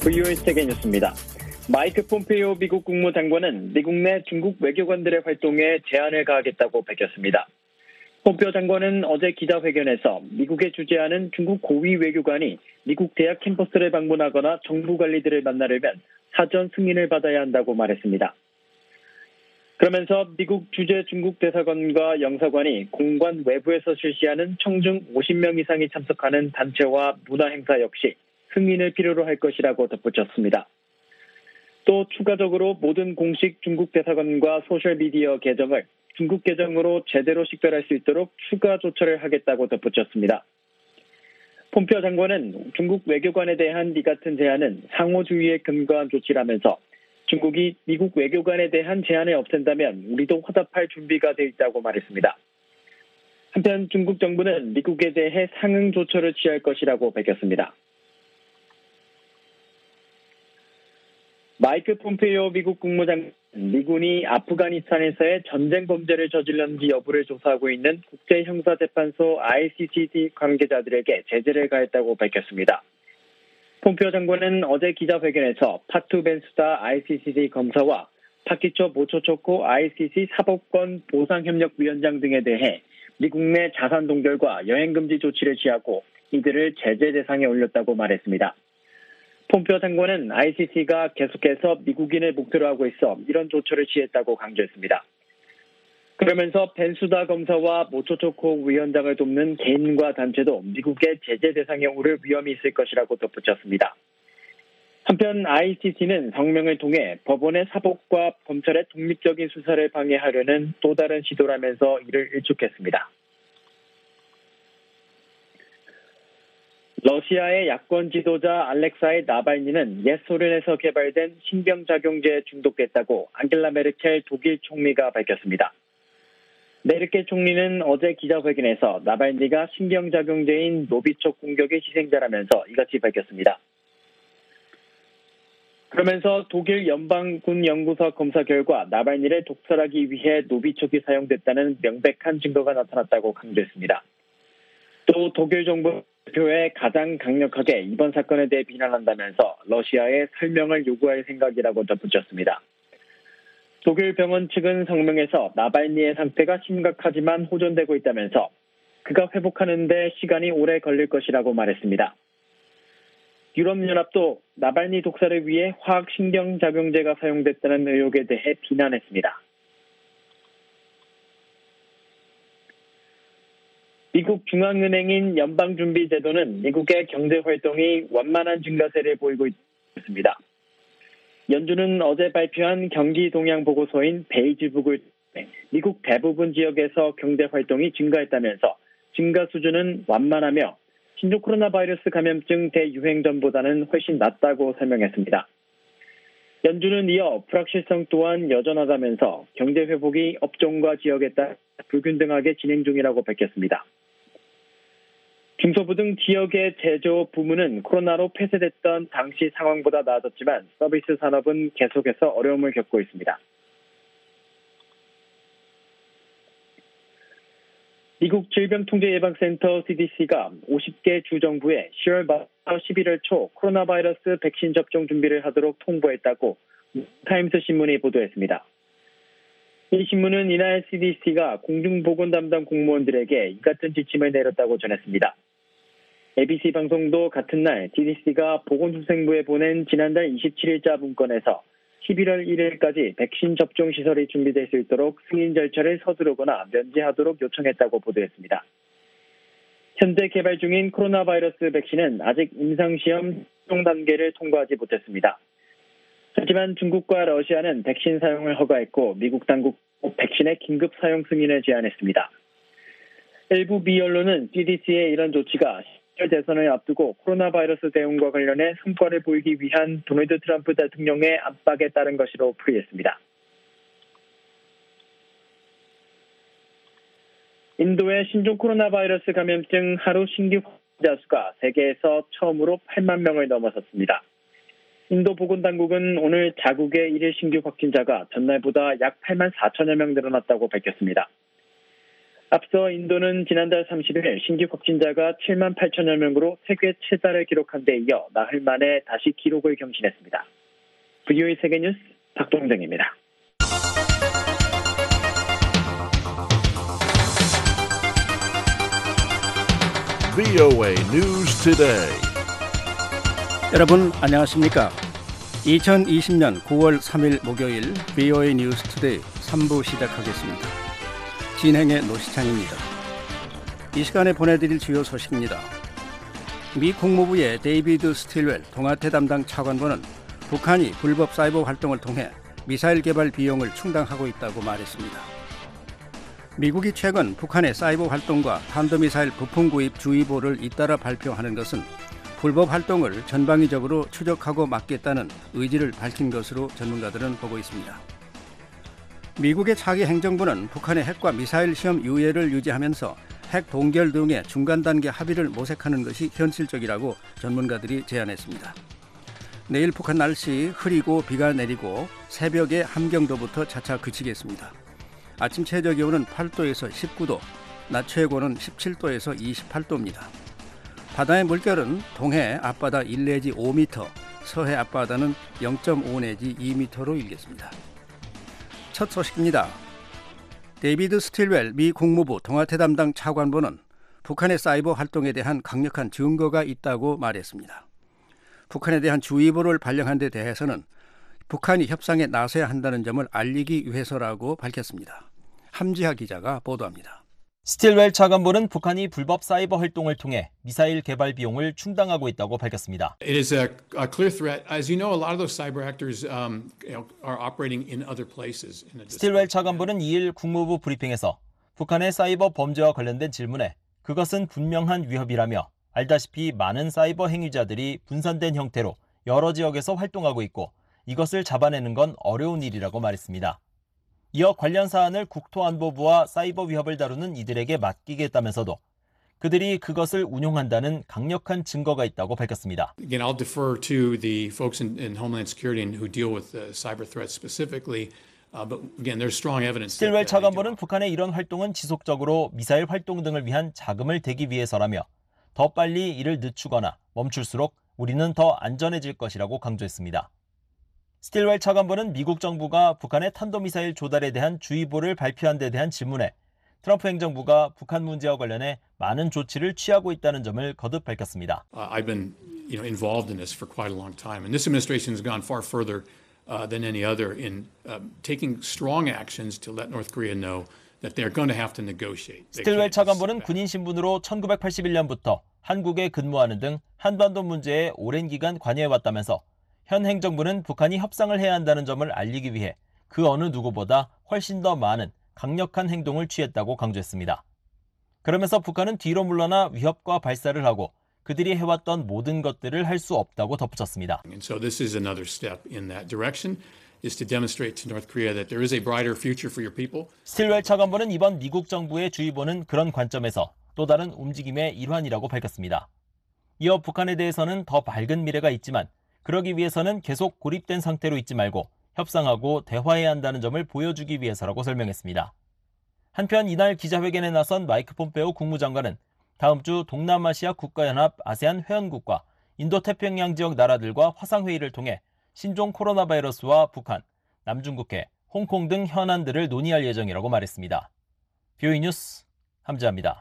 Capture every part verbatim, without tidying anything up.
브이오에이 세계 뉴스입니다. 마이크 폼페이오 미국 국무장관은 미국 내 중국 외교관들의 활동에 제한을 가하겠다고 밝혔습니다. 폼페이오 장관은 어제 기자회견에서 미국에 주재하는 중국 고위 외교관이 미국 대학 캠퍼스를 방문하거나 정부 관리들을 만나려면 사전 승인을 받아야 한다고 말했습니다. 그러면서 미국 주재 중국 대사관과 영사관이 공관 외부에서 실시하는 청중 오십 명 이상이 참석하는 단체와 문화 행사 역시 승인을 필요로 할 것이라고 덧붙였습니다. 또 추가적으로 모든 공식 중국 대사관과 소셜미디어 계정을 중국 계정으로 제대로 식별할 수 있도록 추가 조처를 하겠다고 덧붙였습니다. 폼페이오 장관은 중국 외교관에 대한 이 같은 제한은 상호주의에 근거한 조치라면서 중국이 미국 외교관에 대한 제한을 없앤다면 우리도 화답할 준비가 돼 있다고 말했습니다. 한편 중국 정부는 미국에 대해 상응 조처를 취할 것이라고 밝혔습니다. 마이크 폼페이오 미국 국무장관은 미군이 아프가니스탄에서의 전쟁 범죄를 저질렀는지 여부를 조사하고 있는 국제형사재판소 아이씨씨지 관계자들에게 제재를 가했다고 밝혔습니다. 폼페이오 장관은 어제 기자회견에서 파투 벤수다 아이씨씨지 검사와 파키초 모초초코 아이씨씨 사법권 보상협력위원장 등에 대해 미국 내 자산 동결과 여행금지 조치를 취하고 이들을 제재 대상에 올렸다고 말했습니다. 폼페이오 장관은 아이씨씨가 계속해서 미국인을 목표로 하고 있어 이런 조처를 취했다고 강조했습니다. 그러면서 벤수다 검사와 모초초코 위원장을 돕는 개인과 단체도 미국의 제재 대상에 오를 위험이 있을 것이라고 덧붙였습니다. 한편 아이씨씨는 성명을 통해 법원의 사법과 검찰의 독립적인 수사를 방해하려는 또 다른 시도라면서 이를 일축했습니다. 러시아의 야권 지도자 알렉사이 나발니는 옛 소련에서 개발된 신경작용제에 중독됐다고 앙겔라 메르켈 독일 총리가 밝혔습니다. 메르켈 총리는 어제 기자회견에서 나발니가 신경작용제인 노비촉 공격의 희생자라면서 이같이 밝혔습니다. 그러면서 독일 연방군연구소 검사 결과 나발니를 독살하기 위해 노비촉이 사용됐다는 명백한 증거가 나타났다고 강조했습니다. 또 독일 정부 대표에 가장 강력하게 이번 사건에 대해 비난한다면서 러시아에 설명을 요구할 생각이라고 덧붙였습니다. 독일 병원 측은 성명에서 나발니의 상태가 심각하지만 호전되고 있다면서 그가 회복하는 데 시간이 오래 걸릴 것이라고 말했습니다. 유럽연합도 나발니 독살을 위해 화학신경작용제가 사용됐다는 의혹에 대해 비난했습니다. 미국 중앙은행인 연방준비제도는 미국의 경제활동이 완만한 증가세를 보이고 있습니다. 연준은 어제 발표한 경기 동향 보고서인 베이지북을 통해 미국 대부분 지역에서 경제활동이 증가했다면서 증가 수준은 완만하며 신종 코로나 바이러스 감염증 대유행 전보다는 훨씬 낮다고 설명했습니다. 연준은 이어 불확실성 또한 여전하다면서 경제 회복이 업종과 지역에 따라 불균등하게 진행 중이라고 밝혔습니다. 중소부 등 지역의 제조 부문은 코로나로 폐쇄됐던 당시 상황보다 나아졌지만 서비스 산업은 계속해서 어려움을 겪고 있습니다. 미국 질병통제예방센터 씨디씨가 오십 개 주정부에 시월 말부터 십일월 초 코로나 바이러스 백신 접종 준비를 하도록 통보했다고 타임스 신문이 보도했습니다. 이 신문은 이날 씨디씨가 공중보건 담당 공무원들에게 이 같은 지침을 내렸다고 전했습니다. 에이비씨 방송도 같은 날 씨디씨가 보건소생부에 보낸 지난달 이십칠일자 문건에서 십일월 일일까지 백신 접종 시설이 준비될 수 있도록 승인 절차를 서두르거나 면제하도록 요청했다고 보도했습니다. 현재 개발 중인 코로나 바이러스 백신은 아직 임상시험 최종 단계를 통과하지 못했습니다. 하지만 중국과 러시아는 백신 사용을 허가했고 미국 당국 백신의 긴급 사용 승인을 제안했습니다. 일부 미 언론은 씨디씨의 이런 조치가 십일 대선을 앞두고 코로나 바이러스 대응과 관련해 성과를 보이기 위한 도널드 트럼프 대통령의 압박에 따른 것으로 풀이했습니다. 인도의 신종 코로나 바이러스 감염증 하루 신규 확진자 수가 세계에서 처음으로 팔만 명을 넘어섰습니다. 인도 보건당국은 오늘 자국의 일일 신규 확진자가 전날보다 약 팔만 사천여 명 늘어났다고 밝혔습니다. 앞서 인도는 지난달 삼십 일 신규 확진자가 칠만 팔천여 명으로 세계 최다를 기록한 데 이어 나흘 만에 다시 기록을 경신했습니다. 브이오에이 세계뉴스 박동정입니다. 브이오에이 News Today. 여러분 안녕하십니까? 이천이십 년 구월 삼일 목요일 브이오에이 뉴스 투데이 삼 부 시작하겠습니다. 진행의 노시창입니다. 이 시간에 보내드릴 주요 소식입니다. 미 국무부의 데이비드 스틸웰 동아태 담당 차관보는 북한이 불법 사이버 활동을 통해 미사일 개발 비용을 충당하고 있다고 말했습니다. 미국이 최근 북한의 사이버 활동과 탄도미사일 부품 구입 주의보를 잇따라 발표하는 것은 불법 활동을 전방위적으로 추적하고 막겠다는 의지를 밝힌 것으로 전문가들은 보고 있습니다. 미국의 차기 행정부는 북한의 핵과 미사일 시험 유예를 유지하면서 핵 동결 등의 중간 단계 합의를 모색하는 것이 현실적이라고 전문가들이 제안했습니다. 내일 북한 날씨 흐리고 비가 내리고 새벽에 함경도부터 차차 그치겠습니다. 아침 최저 기온은 팔 도에서 십구 도, 낮 최고는 십칠 도에서 이십팔 도입니다. 바다의 물결은 동해 앞바다 일 내지 오 미터, 서해 앞바다는 영 점 오 내지 이 미터로 일겠습니다. 첫 소식입니다. 데이비드 스틸웰 미 국무부 동아태 담당 차관보는 북한의 사이버 활동에 대한 강력한 증거가 있다고 말했습니다. 북한에 대한 주의보를 발령한 데 대해서는 북한이 협상에 나서야 한다는 점을 알리기 위해서라고 밝혔습니다. 함지하 기자가 보도합니다. 스틸웰 차관보는 북한이 불법 사이버 활동을 통해 미사일 개발 비용을 충당하고 있다고 밝혔습니다. It is a, a clear threat. As you know, a lot of those cyber actors um, are operating in other places. 스틸웰 차관보는 이 일 국무부 브리핑에서 북한의 사이버 범죄와 관련된 질문에 그것은 분명한 위협이라며 알다시피 많은 사이버 행위자들이 분산된 형태로 여러 지역에서 활동하고 있고 이것을 잡아내는 건 어려운 일이라고 말했습니다. 이어 관련 사안을 국토안보부와 사이버 위협을 다루는 이들에게 맡기겠다면서도 그들이 그것을 운용한다는 강력한 증거가 있다고 밝혔습니다. Again, I'll defer to the folks in, in Homeland Security who deal with uh, cyber threats specifically. Uh, but again, there's strong evidence. 스틸웰 차관보는 북한의 이런 활동은 지속적으로 미사일 활동 등을 위한 자금을 대기 위해서라며 더 빨리 이를 늦추거나 멈출수록 우리는 더 안전해질 것이라고 강조했습니다. 스틸웰 차관보는 미국 정부가 북한의 탄도미사일 조달에 대한 주의보를 발표한 데 대한 질문에 트럼프 행정부가 북한 문제와 관련해 많은 조치를 취하고 있다는 점을 거듭 밝혔습니다. Uh, I've been, you know, involved in this for quite a long time, and this administration has gone far further uh, than any other in uh, taking strong actions to let North Korea know that they're going to have to negotiate. 스틸웰 차관보는 군인 신분으로 천구백팔십일 년부터 한국에 근무하는 등 한반도 문제에 오랜 기간 관여해왔다면서 현 행정부는 북한이 협상을 해야 한다는 점을 알리기 위해 그 어느 누구보다 훨씬 더 많은 강력한 행동을 취했다고 강조했습니다. 그러면서 북한은 뒤로 물러나 위협과 발사를 하고 그들이 해왔던 모든 것들을 할 수 없다고 덧붙였습니다. And so this is another step in that direction, is to demonstrate to North Korea that there is a brighter future for your people. 스틸웰 차관보는 이번 미국 정부의 주의보는 그런 관점에서 또 다른 움직임의 일환이라고 밝혔습니다. 이어 북한에 대해서는 더 밝은 미래가 있지만 그러기 위해서는 계속 고립된 상태로 있지 말고 협상하고 대화해야 한다는 점을 보여주기 위해서라고 설명했습니다. 한편 이날 기자회견에 나선 마이크 폼페오 국무장관은 다음 주 동남아시아 국가연합 아세안 회원국과 인도태평양 지역 나라들과 화상회의를 통해 신종 코로나 바이러스와 북한, 남중국해, 홍콩 등 현안들을 논의할 예정이라고 말했습니다. 브이오에이 뉴스 함지아입니다.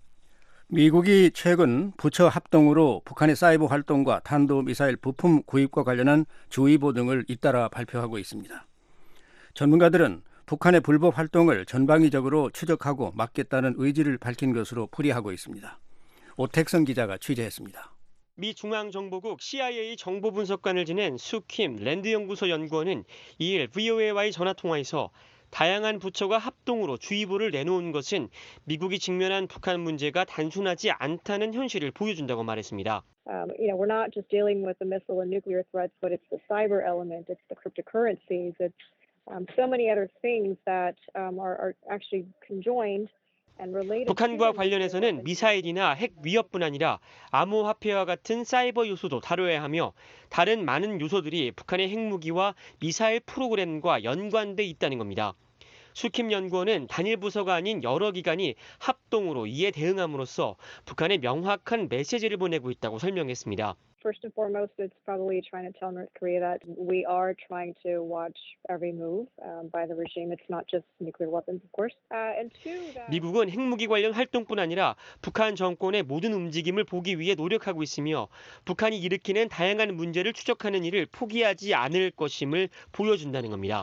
미국이 최근 부처 합동으로 북한의 사이버 활동과 탄도미사일 부품 구입과 관련한 주의보 등을 잇따라 발표하고 있습니다. 전문가들은 북한의 불법 활동을 전방위적으로 추적하고 막겠다는 의지를 밝힌 것으로 풀이하고 있습니다. 오택성 기자가 취재했습니다. 미 중앙정보국 씨아이에이 정보분석관을 지낸 수킴 랜드연구소 연구원은 이 일 브이오에이와의 전화통화에서 다양한 부처가 합동으로 주의보를 내놓은 것은 미국이 직면한 북한 문제가 단순하지 않다는 현실을 보여준다고 말했습니다. Um, you know, we're not just dealing with the missile and nuclear threats, but it's the cyber element, it's the cryptocurrencies, it's um, so many other things that um, are, are actually conjoined. 북한과 관련해서는 미사일이나 핵 위협뿐 아니라 암호화폐와 같은 사이버 요소도 다뤄야 하며 다른 많은 요소들이 북한의 핵무기와 미사일 프로그램과 연관돼 있다는 겁니다. 수킴 연구원은 단일 부서가 아닌 여러 기관이 합동으로 이에 대응함으로써 북한에 명확한 메시지를 보내고 있다고 설명했습니다. First and foremost, it's probably trying to tell North Korea that we are trying to watch every move um, by the regime. It's not just nuclear weapons, of course. Uh, and two, that... 미국은 핵무기 관련 활동뿐 아니라 북한 정권의 모든 움직임을 보기 위해 노력하고 있으며 북한이 일으키는 다양한 문제를 추적하는 일을 포기하지 않을 것임을 보여준다는 겁니다.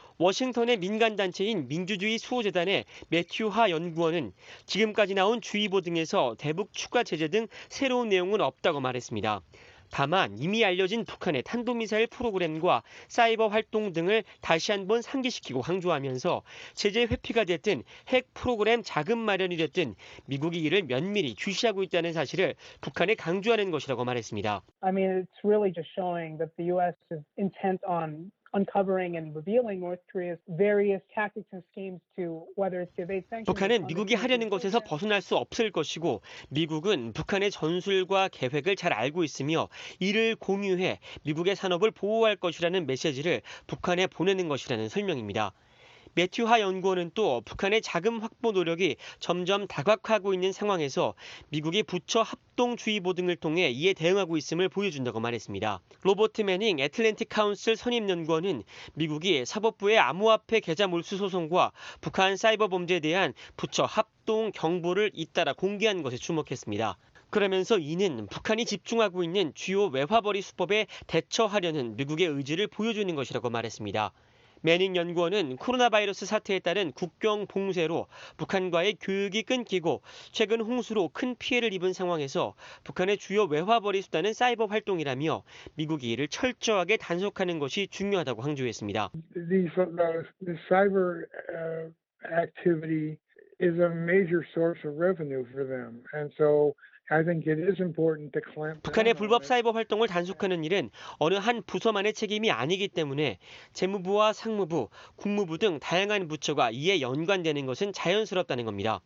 워싱턴의 민간단체인 민주주의 수호재단의 매튜 하 연구원은 지금까지 나온 주의보 등에서 대북 추가 제재 등 새로운 내용은 없다고 말했습니다. 다만 이미 알려진 북한의 탄도미사일 프로그램과 사이버 활동 등을 다시 한번 상기시키고 강조하면서 제재 회피가 됐든 핵 프로그램 자금 마련이 됐든 미국이 이를 면밀히 주시하고 있다는 사실을 북한에 강조하는 것이라고 말했습니다. I mean, it's really just showing that the U S is intent on uncovering and revealing North Korea's various tactics and schemes to whether it's evade sanctions. 북한은 미국이 하려는 것에서 벗어날 수 없을 것이고 미국은 북한의 전술과 계획을 잘 알고 있으며 이를 공유해 미국의 산업을 보호할 것이라는 메시지를 북한에 보내는 것이라는 설명입니다. 매튜 하 연구원은 또 북한의 자금 확보 노력이 점점 다각화하고 있는 상황에서 미국이 부처 합동주의보 등을 통해 이에 대응하고 있음을 보여준다고 말했습니다. 로버트 매닝 애틀랜틱 카운슬 선임연구원은 미국이 사법부의 암호화폐 계좌 몰수 소송과 북한 사이버 범죄에 대한 부처 합동 경보를 잇따라 공개한 것에 주목했습니다. 그러면서 이는 북한이 집중하고 있는 주요 외화벌이 수법에 대처하려는 미국의 의지를 보여주는 것이라고 말했습니다. 매닝 연구원은 코로나 바이러스 사태에 따른 국경 봉쇄로 북한과의 교육이 끊기고 최근 홍수로 큰 피해를 입은 상황에서 북한의 주요 외화벌이 수단은 사이버 활동이라며 미국이 이를 철저하게 단속하는 것이 중요하다고 강조했습니다. These, uh, the cyber uh, activity is a major source of revenue for them, and so. I think it is important to clamp down. 북한의 불법 사이버 활동을 단속하는 일은 어느 한 부서만의 책임이 아니기 때문에 재무부와 상무부, 국무부 등 다양한 부처가 이에 연관되는 것은 자연스럽다는 겁니다.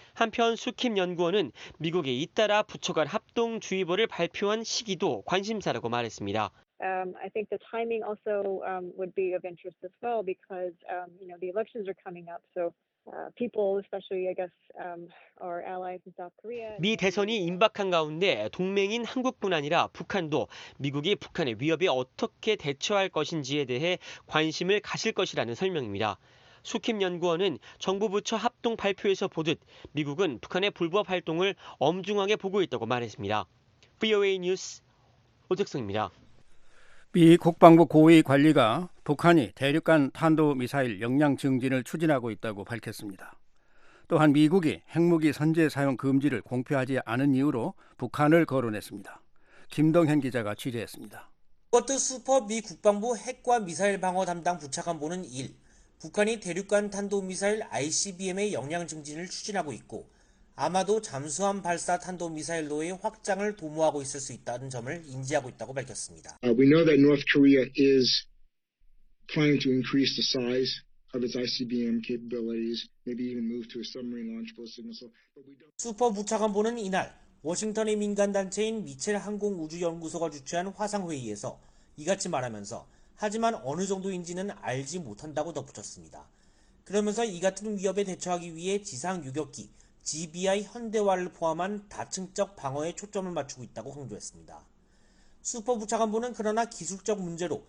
한편 수킴 연구원은 미국이 잇따라 부처 간 합동주의보를 발표한 시기도 관심사라고 말했습니다. Um, I think the timing also um, would be of interest as well because um, you know the elections are coming up, so. Uh, people, especially, I guess, um, our allies in South Korea. 미 대선이 임박한 가운데 동맹인 한국뿐 아니라 북한도 미국이 북한의 위협에 어떻게 대처할 것인지에 대해 관심을 가질 것이라는 설명입니다. 수킴 연구원은 정부 부처 합동 발표에서 보듯 미국은 북한의 불법 활동을 엄중하게 보고 있다고 말했습니다. 브이오에이 뉴스 오택성입니다. 미 국방부 고위 관리가 북한이 대륙간 탄도미사일 역량 증진을 추진하고 있다고 밝혔습니다. 또한 미국이 핵무기 선제 사용 금지를 공표하지 않은 이유로 북한을 거론했습니다. 김동현 기자가 취재했습니다. 스코트 수퍼 미 국방부 핵과 미사일 방어 담당 부차관보는 일, 북한이 대륙간 탄도미사일 아이씨비엠의 역량 증진을 추진하고 있고 아마도 잠수함 발사 탄도미사일로의 확장을 도모하고 있을 수 있다는 점을 인지하고 있다고 밝혔습니다. Uh, we know that North Korea is planning to increase the size of its 아이씨비엠 capabilities, maybe even move to a submarine launch ballistic missile. But we don't... 수퍼 부차관보는 이날 워싱턴의 민간단체인 미첼 항공우주연구소가 주최한 화상회의에서 이같이 말하면서 하지만 어느 정도인지는 알지 못한다고 덧붙였습니다. 그러면서 이 같은 위협에 대처하기 위해 지상 유격기 지비아이 현대화를 포함한 다층적 방어에 초점을 맞추고 있다고 강조했습니다. 수퍼 부차관보는 그러나 기술적 문제로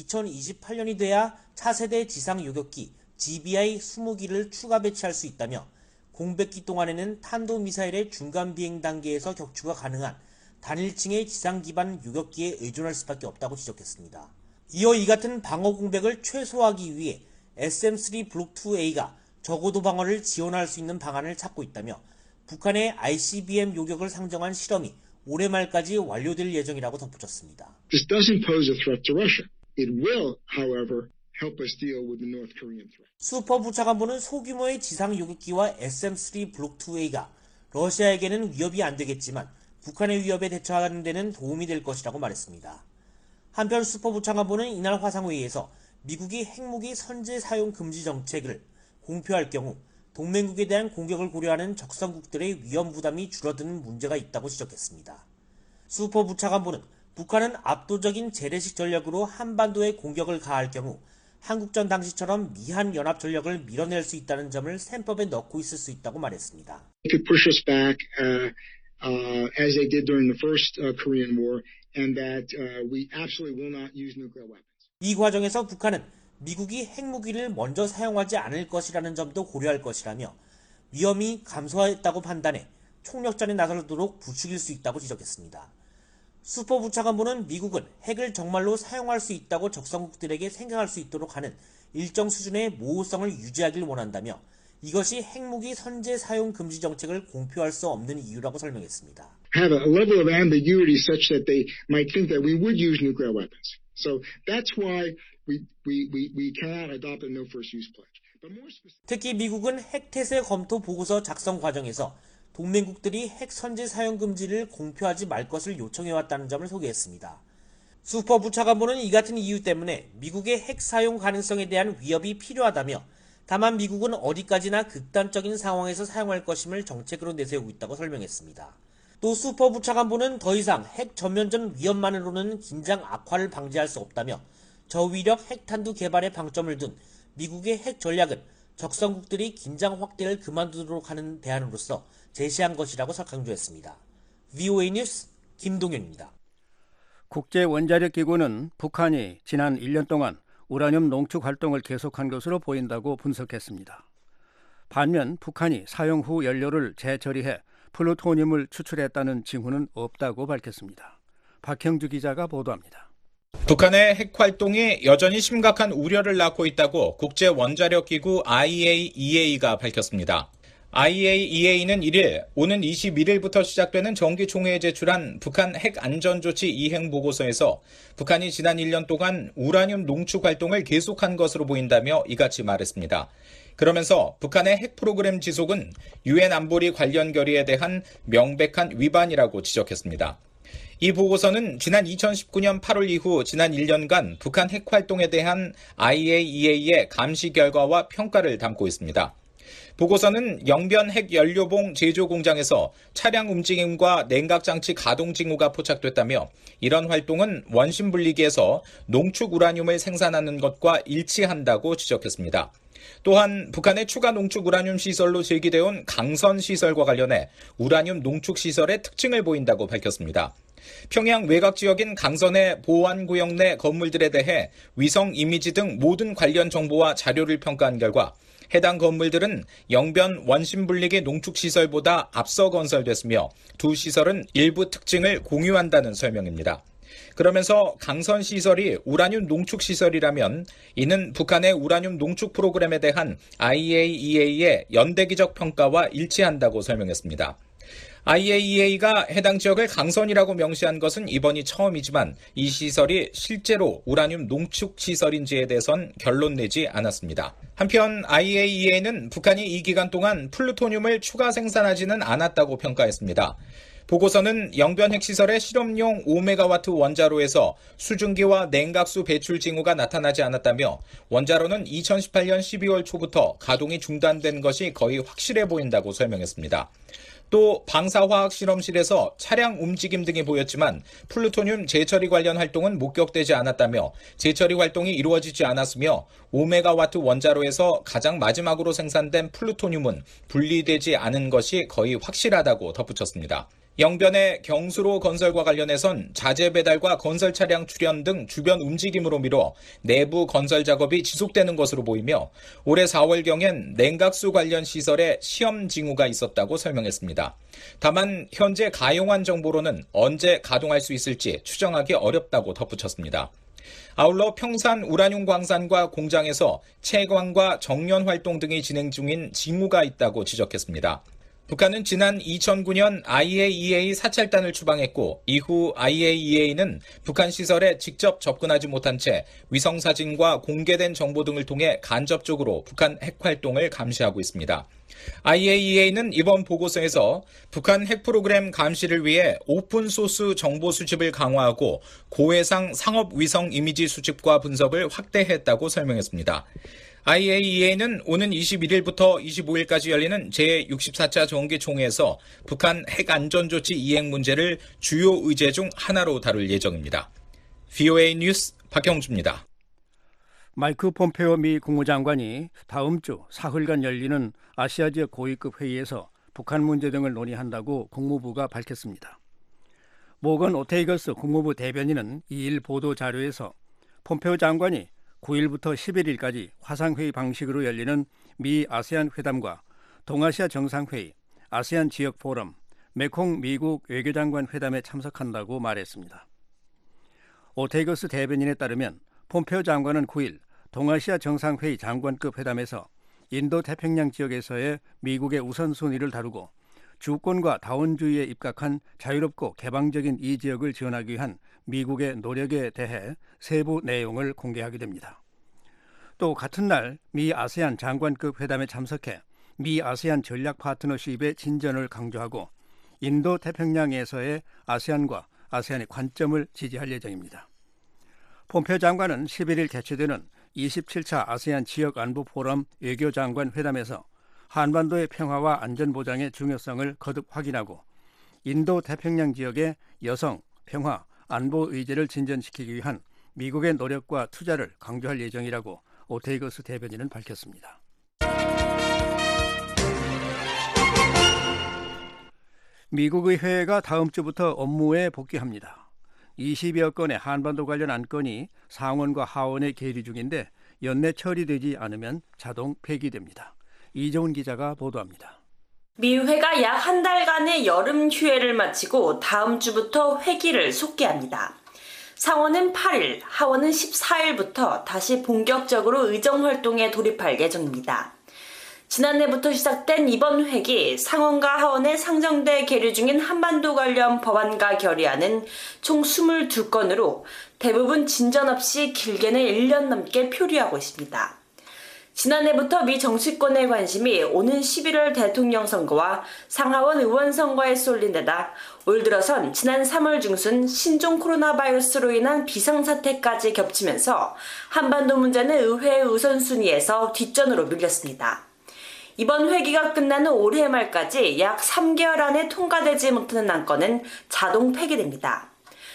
이천이십팔 년이 돼야 차세대 지상 요격기 지비아이 이십 기를 추가 배치할 수 있다며 공백기 동안에는 탄도미사일의 중간 비행 단계에서 격추가 가능한 단일층의 지상 기반 요격기에 의존할 수밖에 없다고 지적했습니다. 이어 이 같은 방어 공백을 최소화하기 위해 에스엠 쓰리 블록 투 에이가 저고도 방어를 지원할 수 있는 방안을 찾고 있다며 북한의 아이씨비엠 요격을 상정한 실험이 올해 말까지 완료될 예정이라고 덧붙였습니다. This doesn't pose a threat to Russia. It will, however, help us deal with the North Korean threat. 수퍼 부차관보는 소규모의 지상 요격기와 에스엠 쓰리 블록 투 에이가 러시아에게는 위협이 안 되겠지만 북한의 위협에 대처하는 데는 도움이 될 것이라고 말했습니다. 한편 수퍼 부차관보는 이날 화상회의에서 미국이 핵무기 선제 사용 금지 정책을 공표할 경우 동맹국에 대한 공격을 고려하는 적성국들의 위험 부담이 줄어드는 문제가 있다고 지적했습니다. 수퍼 부차관보는 북한은 압도적인 재래식 전략으로 한반도에 공격을 가할 경우 한국전 당시처럼 미한 연합 전력을 밀어낼 수 있다는 점을 셈법에 넣고 있을 수 있다고 말했습니다. They could push us back uh, uh, as they did during the first uh, Korean War, and that uh, we absolutely will not use nuclear weapons. 이 과정에서 북한은 미국이 핵무기를 먼저 사용하지 않을 것이라는 점도 고려할 것이라며 위험이 감소했다고 판단해 총력전에 나서도록 부추길 수 있다고 지적했습니다. 수포부 차관보는 미국은 핵을 정말로 사용할 수 있다고 적성국들에게 생각할 수 있도록 하는 일정 수준의 모호성을 유지하길 원한다며 이것이 핵무기 선제 사용 금지 정책을 공표할 수 없는 이유라고 설명했습니다. Have a level of ambiguity such that they might think that we would use nuclear weapons. So that's why we we we we cannot adopt a no first use pledge. But more specific... 특히 미국은 핵태세 검토 보고서 작성 과정에서 동맹국들이 핵 선제 사용 금지를 공표하지 말 것을 요청해왔다는 점을 소개했습니다. 수퍼부 차관보는 이 같은 이유 때문에 미국의 핵 사용 가능성에 대한 위협이 필요하다며 다만 미국은 어디까지나 극단적인 상황에서 사용할 것임을 정책으로 내세우고 있다고 설명했습니다. 또 수퍼부 차관보는 더 이상 핵 전면전 위협만으로는 긴장 악화를 방지할 수 없다며 저위력 핵탄두 개발에 방점을 둔 미국의 핵 전략은 적성국들이 긴장 확대를 그만두도록 하는 대안으로서 제시한 것이라고 강조했습니다. 브이오에이 뉴스 김동현입니다. 국제원자력기구는 북한이 지난 일 년 동안 우라늄 농축 활동을 계속한 것으로 보인다고 분석했습니다. 반면 북한이 사용 후 연료를 재처리해 플루토늄을 추출했다는 징후는 없다고 밝혔습니다. 박형주 기자가 보도합니다. 북한의 핵 활동이 여전히 심각한 우려를 낳고 있다고 국제원자력기구 아이에이이에이가 밝혔습니다. 아이에이이에이는 일 일 오는 이십일 일부터 시작되는 정기총회에 제출한 북한 핵 안전조치 이행 보고서에서 북한이 지난 일 년 동안 우라늄 농축 활동을 계속한 것으로 보인다며 이같이 말했습니다. 그러면서 북한의 핵 프로그램 지속은 유엔 안보리 관련 결의에 대한 명백한 위반이라고 지적했습니다. 이 보고서는 지난 이천십구 년 팔월 이후 지난 일 년간 북한 핵 활동에 대한 아이에이이에이의 감시 결과와 평가를 담고 있습니다. 보고서는 영변 핵연료봉 제조 공장에서 차량 움직임과 냉각장치 가동 징후가 포착됐다며 이런 활동은 원심 분리기에서 농축 우라늄을 생산하는 것과 일치한다고 지적했습니다. 또한 북한의 추가 농축 우라늄 시설로 제기되어 온 강선 시설과 관련해 우라늄 농축 시설의 특징을 보인다고 밝혔습니다. 평양 외곽 지역인 강선의 보안구역 내 건물들에 대해 위성 이미지 등 모든 관련 정보와 자료를 평가한 결과 해당 건물들은 영변 원심분리기 농축시설보다 앞서 건설됐으며 두 시설은 일부 특징을 공유한다는 설명입니다. 그러면서 강선 시설이 우라늄 농축 시설이라면 이는 북한의 우라늄 농축 프로그램에 대한 아이에이이에이의 연대기적 평가와 일치한다고 설명했습니다. 아이에이이에이가 해당 지역을 강선이라고 명시한 것은 이번이 처음이지만 이 시설이 실제로 우라늄 농축 시설인지에 대해선 결론 내지 않았습니다. 한편 아이에이이에이는 북한이 이 기간 동안 플루토늄을 추가 생산하지는 않았다고 평가했습니다. 보고서는 영변 핵시설의 실험용 오 메가와트 원자로에서 수증기와 냉각수 배출 징후가 나타나지 않았다며 원자로는 이천십팔 년 십이월 초부터 가동이 중단된 것이 거의 확실해 보인다고 설명했습니다. 또 방사화학 실험실에서 차량 움직임 등이 보였지만 플루토늄 재처리 관련 활동은 목격되지 않았다며 재처리 활동이 이루어지지 않았으며 오 메가와트 원자로에서 가장 마지막으로 생산된 플루토늄은 분리되지 않은 것이 거의 확실하다고 덧붙였습니다. 영변의 경수로 건설과 관련해선 자재 배달과 건설 차량 출현 등 주변 움직임으로 미뤄 내부 건설 작업이 지속되는 것으로 보이며 올해 사월경엔 냉각수 관련 시설에 시험 징후가 있었다고 설명했습니다. 다만 현재 가용한 정보로는 언제 가동할 수 있을지 추정하기 어렵다고 덧붙였습니다. 아울러 평산 우라늄 광산과 공장에서 채광과 정련 활동 등이 진행 중인 징후가 있다고 지적했습니다. 북한은 지난 이천구 년 아이에이이에이 사찰단을 추방했고 이후 아이에이이에이는 북한 시설에 직접 접근하지 못한 채 위성사진과 공개된 정보 등을 통해 간접적으로 북한 핵 활동을 감시하고 있습니다. 아이에이이에이는 이번 보고서에서 북한 핵 프로그램 감시를 위해 오픈소스 정보 수집을 강화하고 고해상 상업 위성 이미지 수집과 분석을 확대했다고 설명했습니다. 아이에이이에이는 오는 이십일 일부터 이십오 일까지 열리는 제육십사 차 정기총회에서 북한 핵 안전조치 이행 문제를 주요 의제 중 하나로 다룰 예정입니다. 브이오에이 뉴스 박형주입니다. 마이크 폼페오 미 국무장관이 다음 주 사흘간 열리는 아시아 지역 고위급 회의에서 북한 문제 등을 논의한다고 국무부가 밝혔습니다. 모건 오테이거스 국무부 대변인은 이일 보도 자료에서 폼페오 장관이 구일부터 십일일까지 화상회의 방식으로 열리는 미 아세안 회담과 동아시아 정상회의, 아세안 지역 포럼, 메콩 미국 외교장관 회담에 참석한다고 말했습니다. 오테이거스 대변인에 따르면 폼페오 장관은 구일 동아시아 정상회의 장관급 회담에서 인도 태평양 지역에서의 미국의 우선순위를 다루고 주권과 다원주의에 입각한 자유롭고 개방적인 이 지역을 지원하기 위한 미국의 노력에 대해 세부 내용을 공개하게 됩니다. 또 같은 날 미 아세안 장관급 회담에 참석해 미 아세안 전략 파트너십의 진전을 강조하고 인도 태평양에서의 아세안과 아세안의 관점을 지지할 예정입니다. 폼페오 장관은 십일일 개최되는 이십칠 차 아세안 지역 안보 포럼 외교장관 회담에서 한반도의 평화와 안전 보장의 중요성을 거듭 확인하고 인도 태평양 지역의 여성, 평화, 안보 의제를 진전시키기 위한 미국의 노력과 투자를 강조할 예정이라고 오테이거스 대변인은 밝혔습니다. 미국 의회가 다음 주부터 업무에 복귀합니다. 이십여 건의 한반도 관련 안건이 상원과 하원에 계류 중인데 연내 처리되지 않으면 자동 폐기됩니다. 이정훈 기자가 보도합니다. 미 의회가 약 한 달간의 여름 휴회를 마치고 다음 주부터 회기를 속개합니다. 상원은 팔일, 하원은 십사일부터 다시 본격적으로 의정활동에 돌입할 예정입니다. 지난해부터 시작된 이번 회기 상원과 하원에 상정돼 계류 중인 한반도 관련 법안과 결의안은 총 이십이 건으로 대부분 진전 없이 길게는 일 년 넘게 표류하고 있습니다. 지난해부터 미 정치권의 관심이 오는 십일월 대통령 선거와 상하원 의원 선거에 쏠린 데다 올 들어선 지난 삼월 중순 신종 코로나 바이러스로 인한 비상사태까지 겹치면서 한반도 문제는 의회의 우선순위에서 뒷전으로 밀렸습니다. 이번 회기가 끝나는 올해 말까지 약 삼 개월 안에 통과되지 못하는 안건은 자동 폐기됩니다.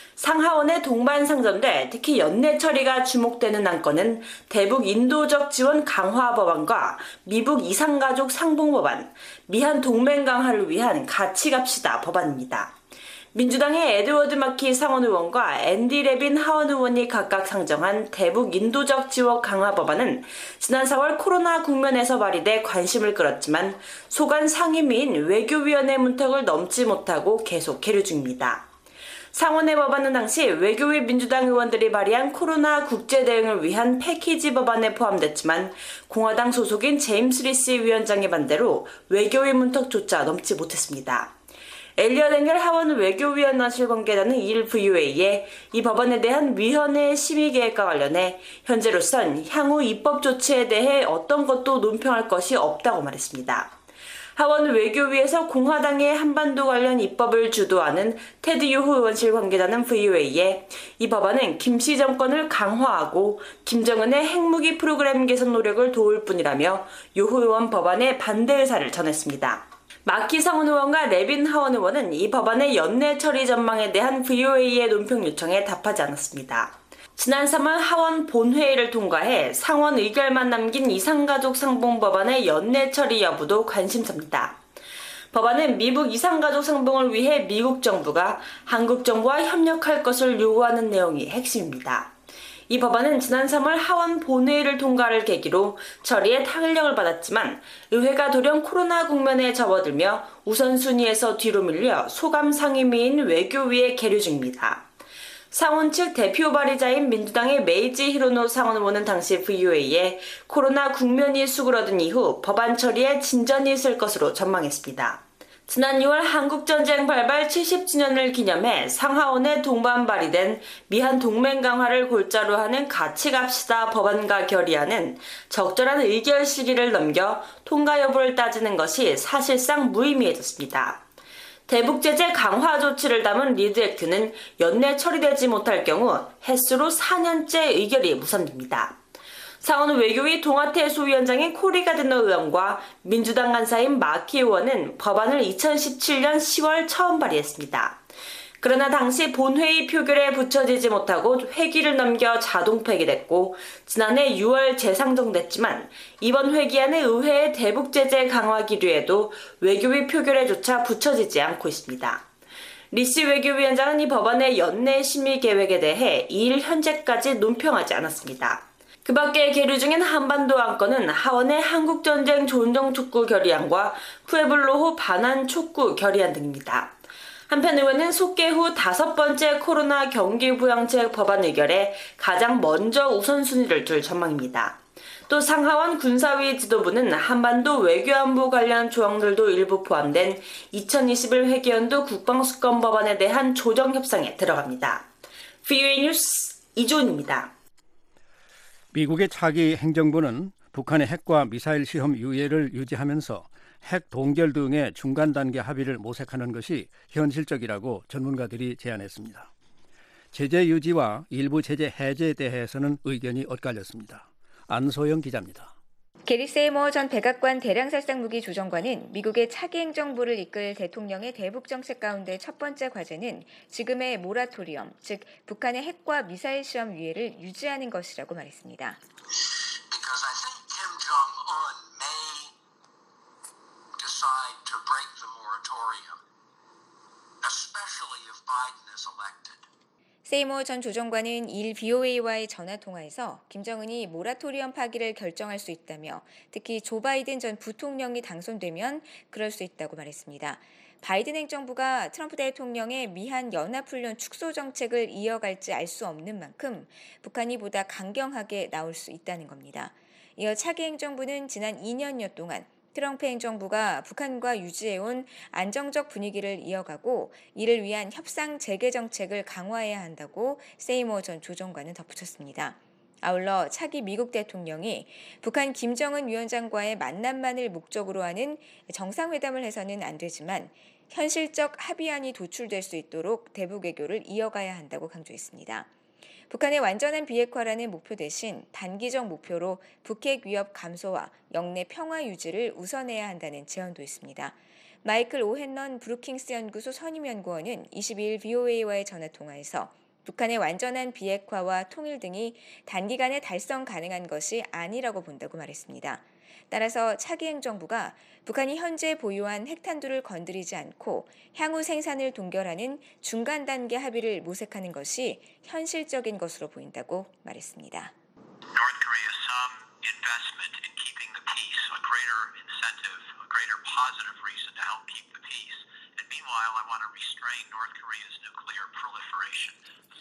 상하원의 동반 상정돼 특히 연내 처리가 주목되는 안건은 대북 인도적 지원 강화 법안과 미북 이산가족 상봉 법안, 미한 동맹 강화를 위한 같이 갑시다 법안입니다. 민주당의 에드워드 마키 상원 의원과 앤디 레빈 하원 의원이 각각 상정한 대북 인도적 지원 강화 법안은 지난 사월 코로나 국면에서 발의돼 관심을 끌었지만 소관 상임위인 외교위원회 문턱을 넘지 못하고 계속 계류 중입니다. 상원의 법안은 당시 외교위 민주당 의원들이 발의한 코로나 국제 대응을 위한 패키지 법안에 포함됐지만 공화당 소속인 제임스 리시 위원장의 반대로 외교위 문턱조차 넘지 못했습니다. 엘리엇 앵겔 하원 외교위원회실 관계자는 이일 브이오에이에 이 법안에 대한 위원회 심의 계획과 관련해 현재로선 향후 입법 조치에 대해 어떤 것도 논평할 것이 없다고 말했습니다. 하원 외교위에서 공화당의 한반도 관련 입법을 주도하는 테드 요후 의원실 관계자는 브이오에이에 이 법안은 김씨 정권을 강화하고 김정은의 핵무기 프로그램 개선 노력을 도울 뿐이라며 요후 의원 법안에 반대 의사를 전했습니다. 마키 상원 의원과 레빈 하원 의원은 이 법안의 연내 처리 전망에 대한 브이오에이의 논평 요청에 답하지 않았습니다. 지난 삼월 하원 본회의를 통과해 상원 의결만 남긴 이산가족 상봉 법안의 연내 처리 여부도 관심사입니다. 법안은 미국 이산가족 상봉을 위해 미국 정부가 한국 정부와 협력할 것을 요구하는 내용이 핵심입니다. 이 법안은 지난 삼월 하원 본회의를 통과를 계기로 처리에 탄력을 받았지만 의회가 돌연 코로나 국면에 접어들며 우선순위에서 뒤로 밀려 소감 상임위인 외교위에 계류 중입니다. 상원 측 대표 발의자인 민주당의 메이지 히로노 상원 의원은 당시 브이오에이에 코로나 국면이 수그러든 이후 법안 처리에 진전이 있을 것으로 전망했습니다. 지난 유월 한국전쟁 발발 칠십 주년을 기념해 상하원에 동반 발의된 미한 동맹 강화를 골자로 하는 같이 갑시다 법안과 결의안은 적절한 의결 시기를 넘겨 통과 여부를 따지는 것이 사실상 무의미해졌습니다. 대북 제재 강화 조치를 담은 리드 액트는 연내 처리되지 못할 경우 횟수로 사 년째 의결이 무산됩니다. 상원 외교위 동아태 소위원장인 코리 가드너 의원과 민주당 간사인 마키 의원은 법안을 이천십칠 년 시월 처음 발의했습니다. 그러나 당시 본회의 표결에 붙여지지 못하고 회기를 넘겨 자동 폐기됐고 지난해 유월 재상정됐지만 이번 회기안의 의회의 대북 제재 강화 기류에도 외교위 표결에조차 붙여지지 않고 있습니다. 리시 외교위원장은 이 법안의 연내 심의 계획에 대해 이일 현재까지 논평하지 않았습니다. 그 밖에 계류 중인 한반도 안건은 하원의 한국전쟁 존정촉구 결의안과 푸에블로호 반환 촉구 결의안 등입니다. 한편 의회는 속개 후 다섯 번째 코로나 경기 부양책 법안 의결에 가장 먼저 우선순위를 둘 전망입니다. 또 상하원 군사위 지도부는 한반도 외교안보 관련 조항들도 일부 포함된 이천이십일 회계연도 국방수권 법안에 대한 조정 협상에 들어갑니다. 브이오에이 뉴스 이조은입니다. 미국의 차기 행정부는 북한의 핵과 미사일 시험 유예를 유지하면서 핵 동결 등의 중간 단계 합의를 모색하는 것이 현실적이라고 전문가들이 제안했습니다. 제재 유지와 일부 제재 해제에 대해서는 의견이 엇갈렸습니다. 안소영 기자입니다. 게리 세이머 전 백악관 대량살상무기 조정관은 미국의 차기 행정부를 이끌 대통령의 대북 정책 가운데 첫 번째 과제는 지금의 모라토리엄, 즉 북한의 핵과 미사일 시험 유예를 유지하는 것이라고 말했습니다. Because I think Kim Jong-un may decide to break the moratorium, especially if Biden is elected. 세이머 전 조정관은 이일 브이오에이와의 전화통화에서 김정은이 모라토리엄 파기를 결정할 수 있다며 특히 조 바이든 전 부통령이 당선되면 그럴 수 있다고 말했습니다. 바이든 행정부가 트럼프 대통령의 미한 연합훈련 축소 정책을 이어갈지 알 수 없는 만큼 북한이 보다 강경하게 나올 수 있다는 겁니다. 이어 차기 행정부는 지난 이 년여 동안 트럼프 행정부가 북한과 유지해온 안정적 분위기를 이어가고 이를 위한 협상 재개 정책을 강화해야 한다고 세이머 전 조정관은 덧붙였습니다. 아울러 차기 미국 대통령이 북한 김정은 위원장과의 만남만을 목적으로 하는 정상회담을 해서는 안 되지만 현실적 합의안이 도출될 수 있도록 대북 외교를 이어가야 한다고 강조했습니다. 북한의 완전한 비핵화라는 목표 대신 단기적 목표로 북핵 위협 감소와 영내 평화 유지를 우선해야 한다는 제언도 있습니다. 마이클 오헨런 브루킹스 연구소 선임연구원은 이십이일 브이오에이와의 전화통화에서 북한의 완전한 비핵화와 통일 등이 단기간에 달성 가능한 것이 아니라고 본다고 말했습니다. 따라서 차기 행정부가 북한이 현재 보유한 핵탄두를 건드리지 않고 향후 생산을 동결하는 중간 단계 합의를 모색하는 것이 현실적인 것으로 보인다고 말했습니다. North Korea's some investment in keeping the peace, a greater incentive, a greater positive reason to help keep the peace. And meanwhile, I want to restrain North Korea's nuclear proliferation.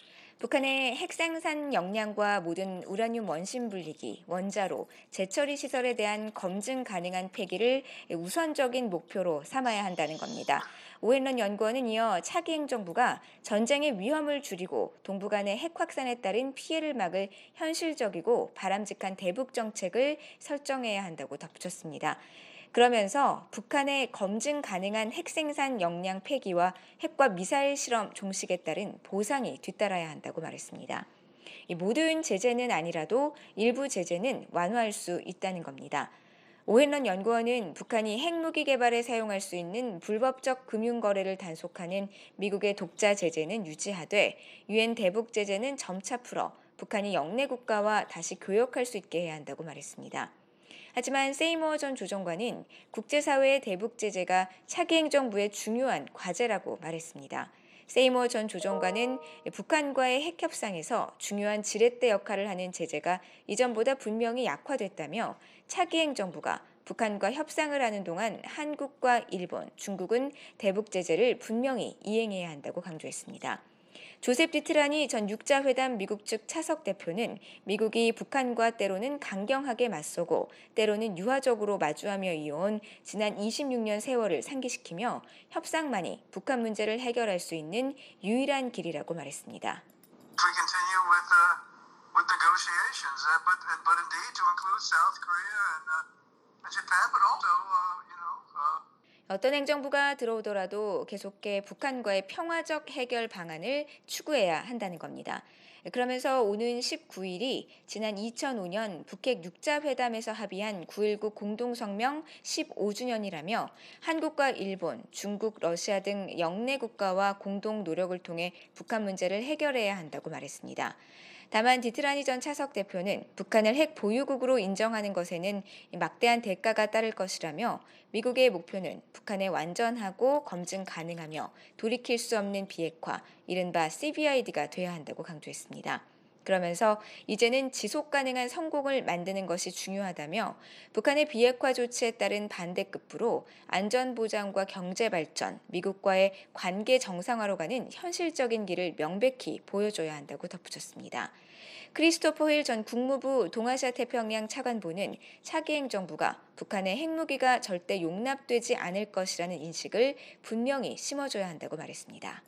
북한의 핵생산 역량과 모든 우라늄 원심 분리기, 원자로, 재처리 시설에 대한 검증 가능한 폐기를 우선적인 목표로 삼아야 한다는 겁니다. 오헨런 연구원은 이어 차기 행정부가 전쟁의 위험을 줄이고 동북 간의 핵 확산에 따른 피해를 막을 현실적이고 바람직한 대북 정책을 설정해야 한다고 덧붙였습니다. 그러면서 북한의 검증 가능한 핵생산 역량 폐기와 핵과 미사일 실험 종식에 따른 보상이 뒤따라야 한다고 말했습니다. 이 모든 제재는 아니라도 일부 제재는 완화할 수 있다는 겁니다. 오헨런 연구원은 북한이 핵무기 개발에 사용할 수 있는 불법적 금융거래를 단속하는 미국의 독자 제재는 유지하되 유엔 대북 제재는 점차 풀어 북한이 영내 국가와 다시 교역할 수 있게 해야 한다고 말했습니다. 하지만 세이머 전 조정관은 국제사회의 대북 제재가 차기 행정부의 중요한 과제라고 말했습니다. 세이머 전 조정관은 북한과의 핵 협상에서 중요한 지렛대 역할을 하는 제재가 이전보다 분명히 약화됐다며 차기 행정부가 북한과 협상을 하는 동안 한국과 일본, 중국은 대북 제재를 분명히 이행해야 한다고 강조했습니다. 조셉 디트라니 전 육자회담 미국 측 차석 대표는 미국이 북한과 때로는 강경하게 맞서고 때로는 유화적으로 마주하며 이어온 지난 이십육 년 세월을 상기시키며 협상만이 북한 문제를 해결할 수 있는 유일한 길이라고 말했습니다. We continue with, uh, with negotiations, uh, but, but indeed to include South Korea and, uh, and Japan, but also, uh, you know, uh, 어떤 행정부가 들어오더라도 계속해 북한과의 평화적 해결 방안을 추구해야 한다는 겁니다. 그러면서 오는 십구 일이 지난 이천오 년 북핵 육자회담에서 합의한 구일구 공동성명 십오 주년이라며 한국과 일본, 중국, 러시아 등 영내 국가와 공동 노력을 통해 북한 문제를 해결해야 한다고 말했습니다. 다만 디트라니 전 차석 대표는 북한을 핵 보유국으로 인정하는 것에는 막대한 대가가 따를 것이라며 미국의 목표는 북한의 완전하고 검증 가능하며 돌이킬 수 없는 비핵화, 이른바 씨비아이디가 돼야 한다고 강조했습니다. 그러면서 이제는 지속 가능한 성공을 만드는 것이 중요하다며 북한의 비핵화 조치에 따른 반대급부로 안전보장과 경제발전, 미국과의 관계 정상화로 가는 현실적인 길을 명백히 보여줘야 한다고 덧붙였습니다. 크리스토퍼 힐 전 국무부 동아시아 태평양 차관보는 차기 행정부가 북한의 핵무기가 절대 용납되지 않을 것이라는 인식을 분명히 심어줘야 한다고 말했습니다.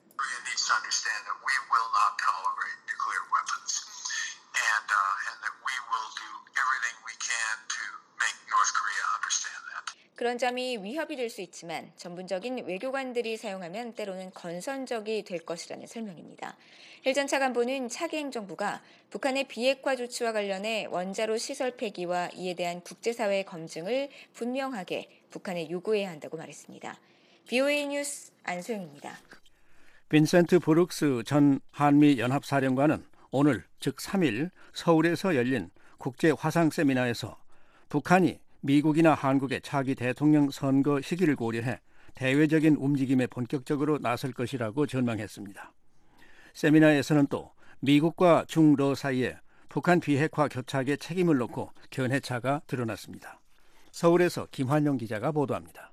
And, uh, and that we will do everything we can to make North Korea understand that. 그런 점이 위협이 될 수 있지만 전문적인 외교관들이 사용하면 때로는 건선적이 될 것이라는 설명입니다. 힐 전 차관보는 차기 행정부가 북한의 비핵화 조치와 관련해 원자로 시설 폐기와 이에 대한 국제사회의 검증을 분명하게 북한에 요구해야 한다고 말했습니다. 브이오에이 뉴스 안소영입니다. 빈센트 브룩스 전 한미연합사령관은 오늘 즉 삼 일 서울에서 열린 국제 화상 세미나에서 북한이 미국이나 한국의 차기 대통령 선거 시기를 고려해 대외적인 움직임에 본격적으로 나설 것이라고 전망했습니다. 세미나에서는 또 미국과 중러 사이에 북한 비핵화 교착의 책임을 놓고 견해차가 드러났습니다. 서울에서 김환영 기자가 보도합니다.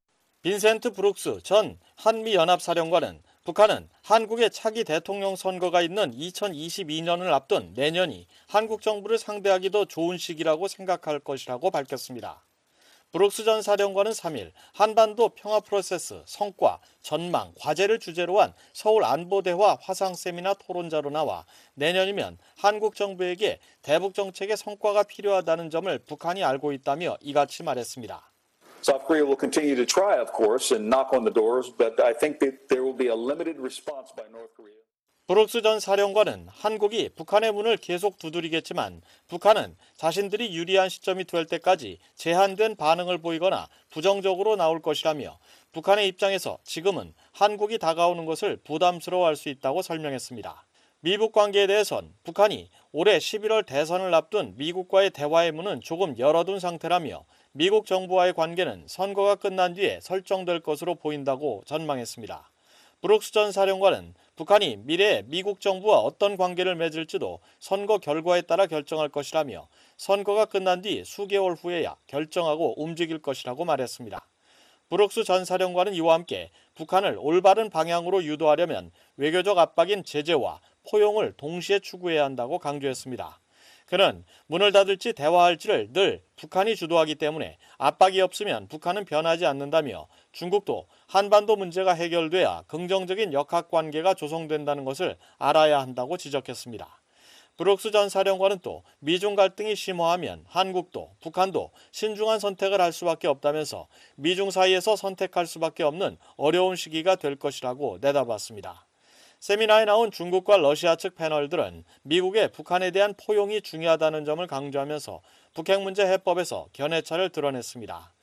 빈센트 브룩스 전 한미연합사령관은 북한은 한국의 차기 대통령 선거가 있는 이천이십이 년을 앞둔 내년이 한국 정부를 상대하기도 좋은 시기라고 생각할 것이라고 밝혔습니다. 브룩스 전 사령관은 삼 일 한반도 평화 프로세스, 성과, 전망, 과제를 주제로 한 서울 안보대화 화상 세미나 토론자로 나와 내년이면 한국 정부에게 대북 정책의 성과가 필요하다는 점을 북한이 알고 있다며 이같이 말했습니다. South Korea will continue to try, of course, and knock on the doors, but I think that there will be a limited response by North Korea. 브룩스 전 사령관은 한국이 북한의 문을 계속 두드리겠지만 북한은 자신들이 유리한 시점이 될 때까지 제한된 반응을 보이거나 부정적으로 나올 것이라며 북한의 입장에서 지금은 한국이 다가오는 것을 부담스러워할 수 있다고 설명했습니다. 미북 관계에 대해선 북한이 올해 십일월 대선을 앞둔 미국과의 대화의 문은 조금 열어둔 상태라며 미국 정부와의 관계는 선거가 끝난 뒤에 설정될 것으로 보인다고 전망했습니다. 브룩스 전 사령관은 북한이 미래에 미국 정부와 어떤 관계를 맺을지도 선거 결과에 따라 결정할 것이라며 선거가 끝난 뒤 수개월 후에야 결정하고 움직일 것이라고 말했습니다. 브룩스 전 사령관은 이와 함께 북한을 올바른 방향으로 유도하려면 외교적 압박인 제재와 포용을 동시에 추구해야 한다고 강조했습니다. 그는 문을 닫을지 대화할지를 늘 북한이 주도하기 때문에 압박이 없으면 북한은 변하지 않는다며 중국도 한반도 문제가 해결돼야 긍정적인 역학관계가 조성된다는 것을 알아야 한다고 지적했습니다. 브룩스 전 사령관은 또 미중 갈등이 심화하면 한국도 북한도 신중한 선택을 할 수밖에 없다면서 미중 사이에서 선택할 수밖에 없는 어려운 시기가 될 것이라고 내다봤습니다. 세미나에 나온 중국과 러시아 측 패널들은 미국의 북한에 대한 포용이 중요하다는 점을 강조하면서 북핵 문제 해법에서 견해차를 드러냈습니다.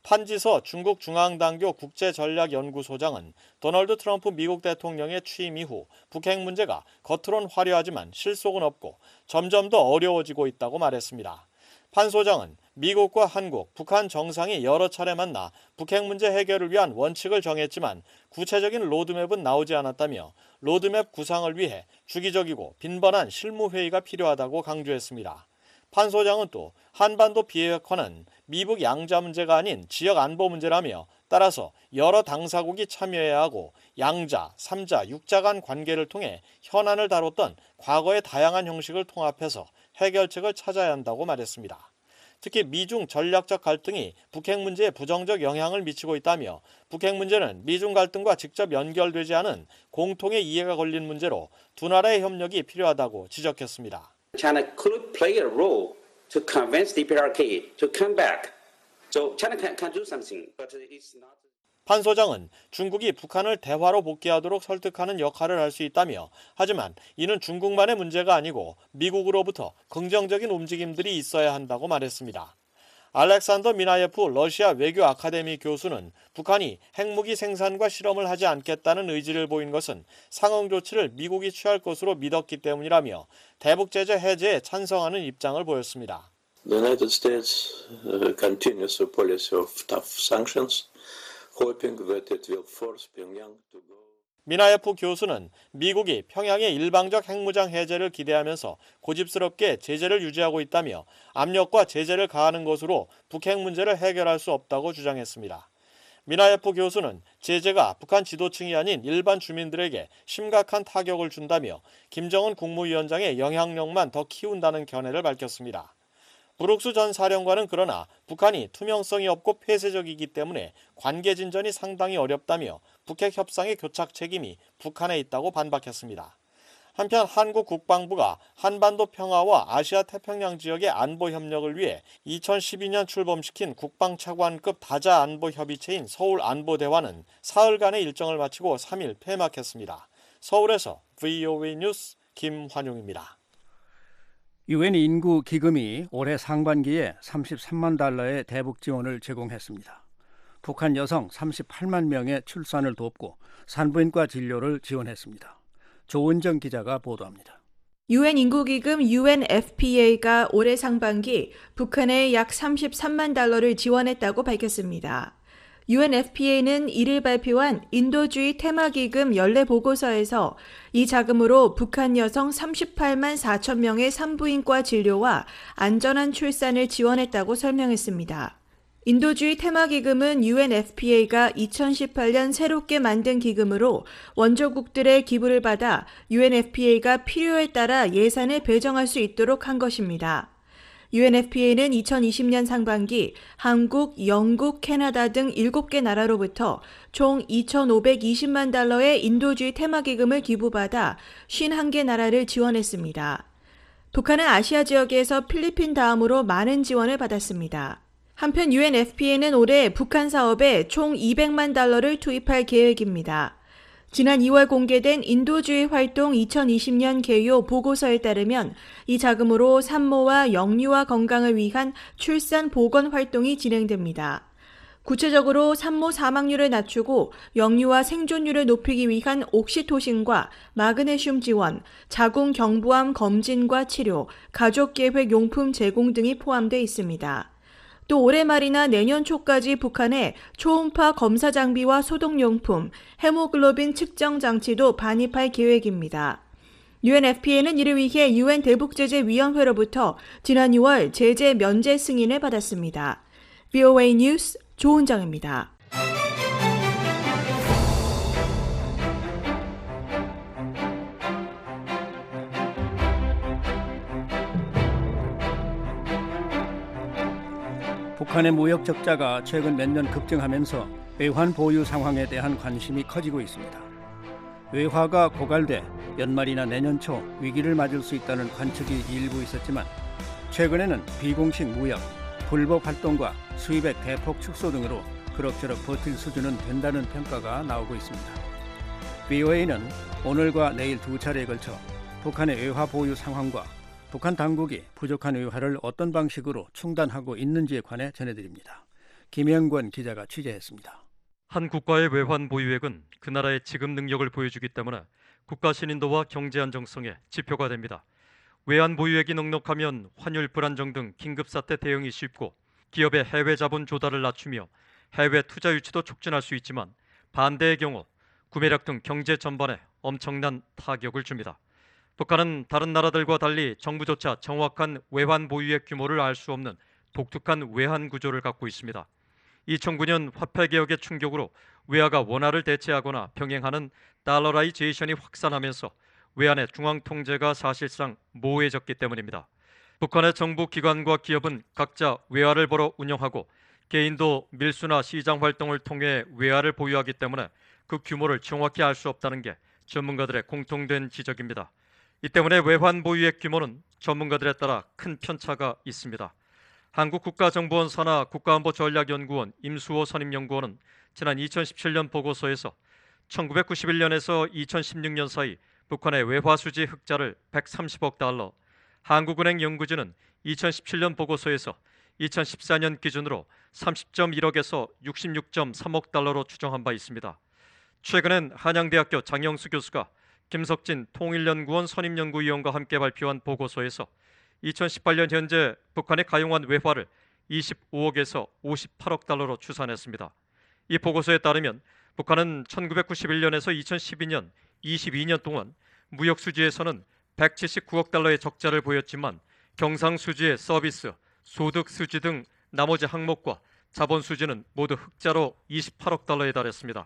판지서 중국 중앙당교 국제전략연구소장은 도널드 트럼프 미국 대통령의 취임 이후 북핵 문제가 겉으론 화려하지만 실속은 없고 점점 더 어려워지고 있다고 말했습니다. 판 소장은 미국과 한국, 북한 정상이 여러 차례 만나 북핵 문제 해결을 위한 원칙을 정했지만 구체적인 로드맵은 나오지 않았다며 로드맵 구상을 위해 주기적이고 빈번한 실무회의가 필요하다고 강조했습니다. 판 소장은 또 한반도 비핵화는 미북 양자 문제가 아닌 지역 안보 문제라며 따라서 여러 당사국이 참여해야 하고 양자, 삼자, 육자 간 관계를 통해 현안을 다뤘던 과거의 다양한 형식을 통합해서 해결책을 찾아야 한다고 말했습니다. 특히 미중 전략적 갈등이 북핵 문제에 부정적 영향을 미치고 있다며 북핵 문제는 미중 갈등과 직접 연결되지 않은 공통의 이해가 걸린 문제로 두 나라의 협력이 필요하다고 지적했습니다. China could play a role to convince D P R K to come back. So China can, can do something, but it's not. 판 소장은 중국이 북한을 대화로 복귀하도록 설득하는 역할을 할 수 있다며, 하지만 이는 중국만의 문제가 아니고 미국으로부터 긍정적인 움직임들이 있어야 한다고 말했습니다. 알렉산더 미나예프 러시아 외교 아카데미 교수는 북한이 핵무기 생산과 실험을 하지 않겠다는 의지를 보인 것은 상응 조치를 미국이 취할 것으로 믿었기 때문이라며 대북 제재 해제에 찬성하는 입장을 보였습니다. The United States uh, continues a policy of tough sanctions, hoping that it will force Pyongyang to go. 미나예프 교수는 미국이 평양의 일방적 핵무장 해제를 기대하면서 고집스럽게 제재를 유지하고 있다며 압력과 제재를 가하는 것으로 북핵 문제를 해결할 수 없다고 주장했습니다. 미나예프 교수는 제재가 북한 지도층이 아닌 일반 주민들에게 심각한 타격을 준다며 김정은 국무위원장의 영향력만 더 키운다는 견해를 밝혔습니다. 브룩스 전 사령관은 그러나 북한이 투명성이 없고 폐쇄적이기 때문에 관계 진전이 상당히 어렵다며 북핵 협상의 교착 책임이 북한에 있다고 반박했습니다. 한편 한국 국방부가 한반도 평화와 아시아 태평양 지역의 안보 협력을 위해 이천십이 년 출범시킨 국방차관급 다자 안보 협의체인 서울안보대화는 사흘간의 일정을 마치고 삼 일 폐막했습니다. 서울에서 브이오에이 뉴스 김환용입니다. 유엔 인구 기금이 올해 상반기에 삼십삼만 달러의 대북 지원을 제공했습니다. 북한 여성 삼십팔만 명의 출산을 돕고 산부인과 진료를 지원했습니다. 조은정 기자가 보도합니다. 유엔 인구기금 유엔에프피에이가 올해 상반기 북한에 약 삼십삼만 달러를 지원했다고 밝혔습니다. 유엔에프피에이는 이를 발표한 인도주의 테마기금 연례 보고서에서 이 자금으로 북한 여성 삼십팔만 사천 명의 산부인과 진료와 안전한 출산을 지원했다고 설명했습니다. 인도주의 테마기금은 유엔에프피에이가 이천십팔 년 새롭게 만든 기금으로 원조국들의 기부를 받아 유엔에프피에이가 필요에 따라 예산을 배정할 수 있도록 한 것입니다. 유엔에프피에이는 이천이십 년 상반기 한국, 영국, 캐나다 등 일곱 개 나라로부터 총 이천오백이십만 달러의 인도주의 테마기금을 기부받아 오십일 개 나라를 지원했습니다. 북한은 아시아 지역에서 필리핀 다음으로 많은 지원을 받았습니다. 한편 유엔에프피에이는 올해 북한 사업에 총 이백만 달러를 투입할 계획입니다. 지난 이월 공개된 인도주의 활동 이천이십 년 개요 보고서에 따르면 이 자금으로 산모와 영유아 건강을 위한 출산 보건 활동이 진행됩니다. 구체적으로 산모 사망률을 낮추고 영유아 생존율을 높이기 위한 옥시토신과 마그네슘 지원, 자궁 경부암 검진과 치료, 가족계획 용품 제공 등이 포함되어 있습니다. 또 올해 말이나 내년 초까지 북한에 초음파 검사 장비와 소독용품, 헤모글로빈 측정 장치도 반입할 계획입니다. 유엔에프피에이는 이를 위해 유엔 대북제재위원회로부터 지난 유월 제재 면제 승인을 받았습니다. 브이오에이 뉴스 조은정입니다. 북한의 무역 적자가 최근 몇 년 급증하면서 외환 보유 상황에 대한 관심이 커지고 있습니다. 외화가 고갈돼 연말이나 내년 초 위기를 맞을 수 있다는 관측이 일부 있었지만 최근에는 비공식 무역, 불법 활동과 수입의 대폭 축소 등으로 그럭저럭 버틸 수준은 된다는 평가가 나오고 있습니다. 브이오에이는 오늘과 내일 두 차례에 걸쳐 북한의 외화 보유 상황과 북한 당국이 부족한 외화를 어떤 방식으로 충당하고 있는지에 관해 전해드립니다. 김영권 기자가 취재했습니다. 한 국가의 외환 보유액은 그 나라의 지급 능력을 보여주기 때문에 국가 신인도와 경제 안정성의 지표가 됩니다. 외환 보유액이 넉넉하면 환율 불안정 등 긴급사태 대응이 쉽고 기업의 해외 자본 조달을 낮추며 해외 투자 유치도 촉진할 수 있지만 반대의 경우 구매력 등 경제 전반에 엄청난 타격을 줍니다. 북한은 다른 나라들과 달리 정부조차 정확한 외환 보유액 규모를 알 수 없는 독특한 외환 구조를 갖고 있습니다. 이천구 년 화폐 개혁의 충격으로 외화가 원화를 대체하거나 병행하는 달러라이제이션이 확산하면서 외환의 중앙 통제가 사실상 모호해졌기 때문입니다. 북한의 정부 기관과 기업은 각자 외화를 벌어 운영하고 개인도 밀수나 시장 활동을 통해 외화를 보유하기 때문에 그 규모를 정확히 알 수 없다는 게 전문가들의 공통된 지적입니다. 이 때문에 외환 보유액 규모는 전문가들에 따라 큰 편차가 있습니다. 한국국가정보원 산하 국가안보전략연구원 임수호 선임연구원은 지난 이천십칠 년 보고서에서 천구백구십일 년에서 이천십육 년 사이 북한의 외화수지 흑자를 백삼십억 달러, 한국은행 연구진은 이천십칠 년 보고서에서 이천십사 년 기준으로 삼십 점 일억에서 육십육 점 삼억 달러로 추정한 바 있습니다. 최근엔 한양대학교 장영수 교수가 김석진 통일연구원 선임연구위원과 함께 발표한 보고서에서 이천십팔 년 현재 북한이 가용한 외화를 이십오억에서 오십팔억 달러로 추산했습니다. 이 보고서에 따르면 북한은 천구백구십일 년에서 이천십이 년 이십이 년 동안 무역수지에서는 백칠십구억 달러의 적자를 보였지만 경상수지의 서비스, 소득수지 등 나머지 항목과 자본수지는 모두 흑자로 이십팔억 달러에 달했습니다.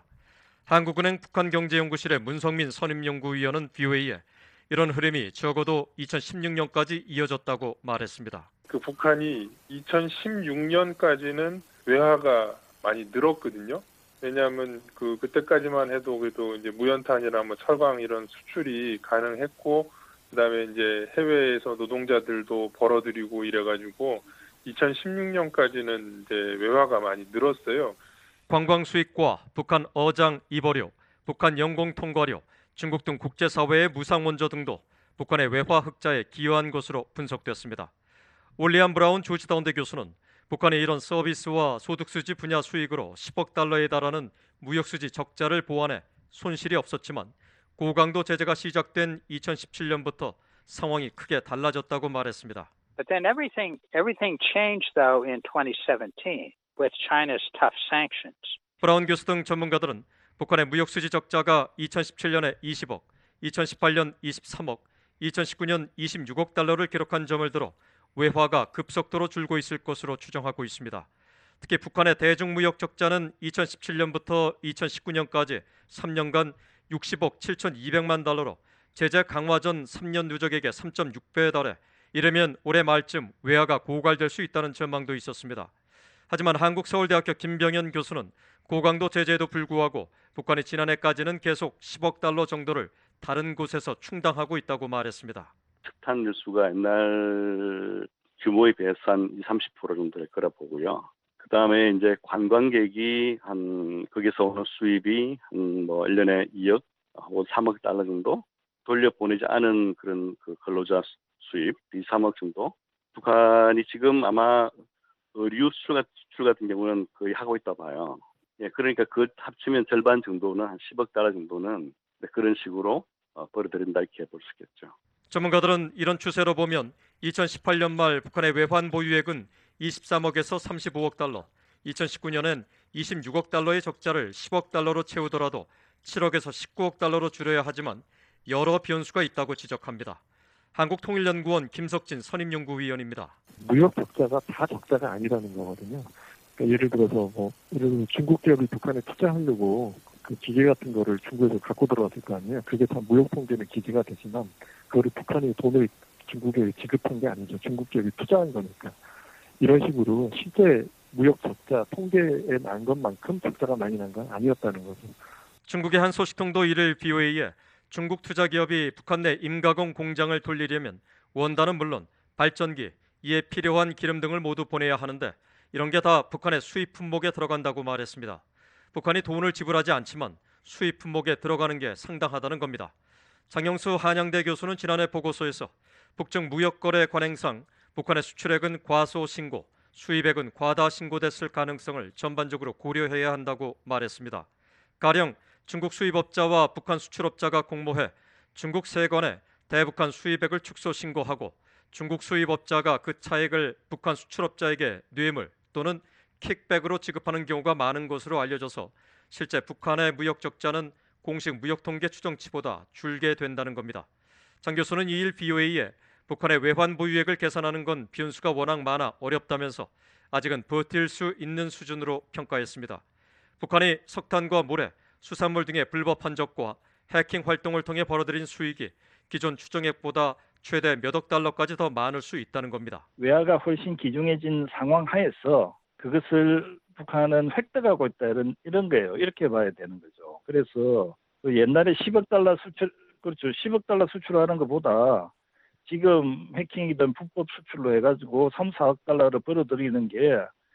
한국은행 북한경제연구실의 문성민 선임연구위원은 비오에이에 이런 흐름이 적어도 이천십육 년까지 이어졌다고 말했습니다. 그 북한이 이천십육 년까지는 외화가 많이 늘었거든요. 왜냐하면 그 그때까지만 해도 그래도 이제 무연탄이나 뭐 철강 이런 수출이 가능했고, 그다음에 이제 해외에서 노동자들도 벌어들이고 이래가지고 이천십육 년까지는 이제 외화가 많이 늘었어요. 관광 수입과 북한 어장 입어료, 북한 영공 통과료, 중국 등 국제사회의 무상 원조 등도 북한의 외화 흑자에 기여한 것으로 분석됐습니다. 올리안 브라운 조지타운대 교수는 북한의 이런 서비스와 소득수지 분야 수익으로 십억 달러에 달하는 무역수지 적자를 보완해 손실이 없었지만 고강도 제재가 시작된 이천십칠 년부터 상황이 크게 달라졌다고 말했습니다. But then everything everything changed though in twenty seventeen with China's tough sanctions. 브라운 교수 등 전문가들은 북한의 무역수지 적자가 이천십칠 년에 이십억, 이천십팔 년 이십삼억, 이천십구 년 이십육억 달러를 기록한 점을 들어 외화가 급속도로 줄고 있을 것으로 추정하고 있습니다. 특히 북한의 대중무역 적자는 이천십칠 년부터 이천십구 년까지 삼 년간 육십억 칠천이백만 달러로 제재 강화 전 삼 년 누적액의 삼 점 육 배에 달해 이르면 올해 말쯤 외화가 고갈될 수 있다는 전망도 있었습니다. 하지만 한국서울대학교 김병현 교수는 고강도 제재에도 불구하고 북한이 지난해까지는 계속 십억 달러 정도를 다른 곳에서 충당하고 있다고 말했습니다. 석탄 뉴스가 옛날 규모에 비해서 한 이십, 삼십 퍼센트 정도 될 거라 보고요. 그 다음에 이제 관광객이 한, 거기서 오는 수입이 한 뭐 일 년에 이억, 삼억 달러 정도 돌려보내지 않은 그런 그 근로자 수입, 이, 삼억 정도. 북한이 지금 아마 의류 수출, 수출 같은 경우는 거의 하고 있다 봐요. 예, 그러니까 그 합치면 절반 정도는 한 십억 달러 정도는 그런 식으로 벌어들인다 이렇게 볼 수 있겠죠. 전문가들은 이런 추세로 보면 이천십팔 년 말 북한의 외환 보유액은 이십삼억에서 삼십오억 달러, 이천십구 년엔 이십육억 달러의 적자를 십억 달러로 채우더라도 칠억에서 십구억 달러로 줄여야 하지만 여러 변수가 있다고 지적합니다. 한국통일연구원 김석진 선임연구위원입니다. 무역 적자가 다 적자가 아니라는 거거든요. 그러니까 예를 들어서 뭐 예를 들어 중국 기업이 북한에 투자하려고 그 기계 같은 거를 중국에서 갖고 들어왔을 거 아니에요. 그게 다 무역 통제는 기재가 되지만 그거를 북한이 돈을 중국에 지급한 게 아니죠. 중국 기업이 투자한 거니까. 이런 식으로 실제 무역 적자 통계에 난 것만큼 적자가 많이 난 건 아니었다는 거죠. 중국의 한 소식통도 이를 비오에이에 중국 투자 기업이 북한 내 임가공 공장을 돌리려면 원단은 물론 발전기, 이에 필요한 기름 등을 모두 보내야 하는데 이런 게 다 북한의 수입 품목에 들어간다고 말했습니다. 북한이 돈을 지불하지 않지만 수입 품목에 들어가는 게 상당하다는 겁니다. 장영수 한양대 교수는 지난해 보고서에서 북중 무역거래 관행상 북한의 수출액은 과소신고, 수입액은 과다 신고됐을 가능성을 전반적으로 고려해야 한다고 말했습니다. 가령 중국 수입업자와 북한 수출업자가 공모해 중국 세관에 대북한 수입액을 축소 신고하고 중국 수입업자가 그 차액을 북한 수출업자에게 뇌물 또는 킥백으로 지급하는 경우가 많은 것으로 알려져서 실제 북한의 무역 적자는 공식 무역 통계 추정치보다 줄게 된다는 겁니다. 장 교수는 이일 비오에이에 북한의 외환 보유액을 계산하는 건 변수가 워낙 많아 어렵다면서 아직은 버틸 수 있는 수준으로 평가했습니다. 북한이 석탄과 모래, 수산물 등의 불법 환적과 해킹 활동을 통해 벌어들인 수익이 기존 추정액보다 최대 몇억 달러까지 더 많을 수 있다는 겁니다. 외화가 훨씬 기중해진 상황 하에서 그것을 북한은 획득하고 있다 이런 이런 거예요. 이렇게 봐야 되는 거죠. 그래서 그 옛날에 십억 달러 수출 그렇죠. 십억 달러 수출하는 것보다 지금 해킹이든 불법 수출로 해가지고 삼, 사억 달러를 벌어들이는 게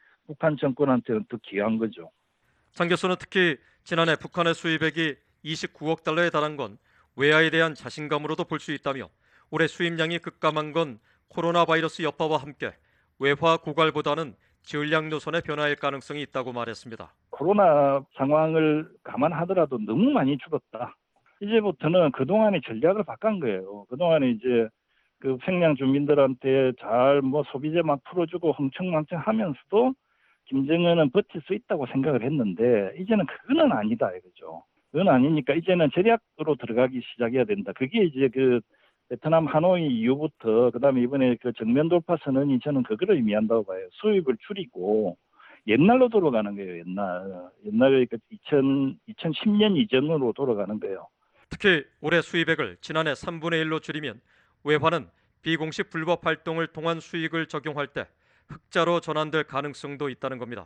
북한 정권한테는 더 귀한 거죠. 장 교수는 특히 지난해 북한의 수입액이 이십구억 달러에 달한 건 외화에 대한 자신감으로도 볼 수 있다며 올해 수입량이 급감한 건 코로나 바이러스 여파와 함께 외화 고갈보다는 전략 노선의 변화일 가능성이 있다고 말했습니다. 코로나 상황을 감안하더라도 너무 많이 줄었다. 이제부터는 그동안의 전략을 바꾼 거예요. 그동안에 이제 그 평양 주민들한테 잘 뭐 소비재 막 풀어주고 흥청망청 하면서도 김정은은 버틸 수 있다고 생각을 했는데 이제는 그거는 아니다 이거죠. 그건 아니니까 이제는 전략으로 들어가기 시작해야 된다. 그게 이제 그 베트남 하노이 이후부터 그다음에 이번에 그 정면 돌파 선언이 저는 그거를 의미한다고 봐요. 수입을 줄이고 옛날로 돌아가는 거예요. 옛날 옛날에 그 이천십 년 이전으로 돌아가는 거예요. 특히 올해 수입액을 지난해 삼분의 일로 줄이면 외화는 비공식 불법 활동을 통한 수익을 적용할 때 흑자로 전환될 가능성도 있다는 겁니다.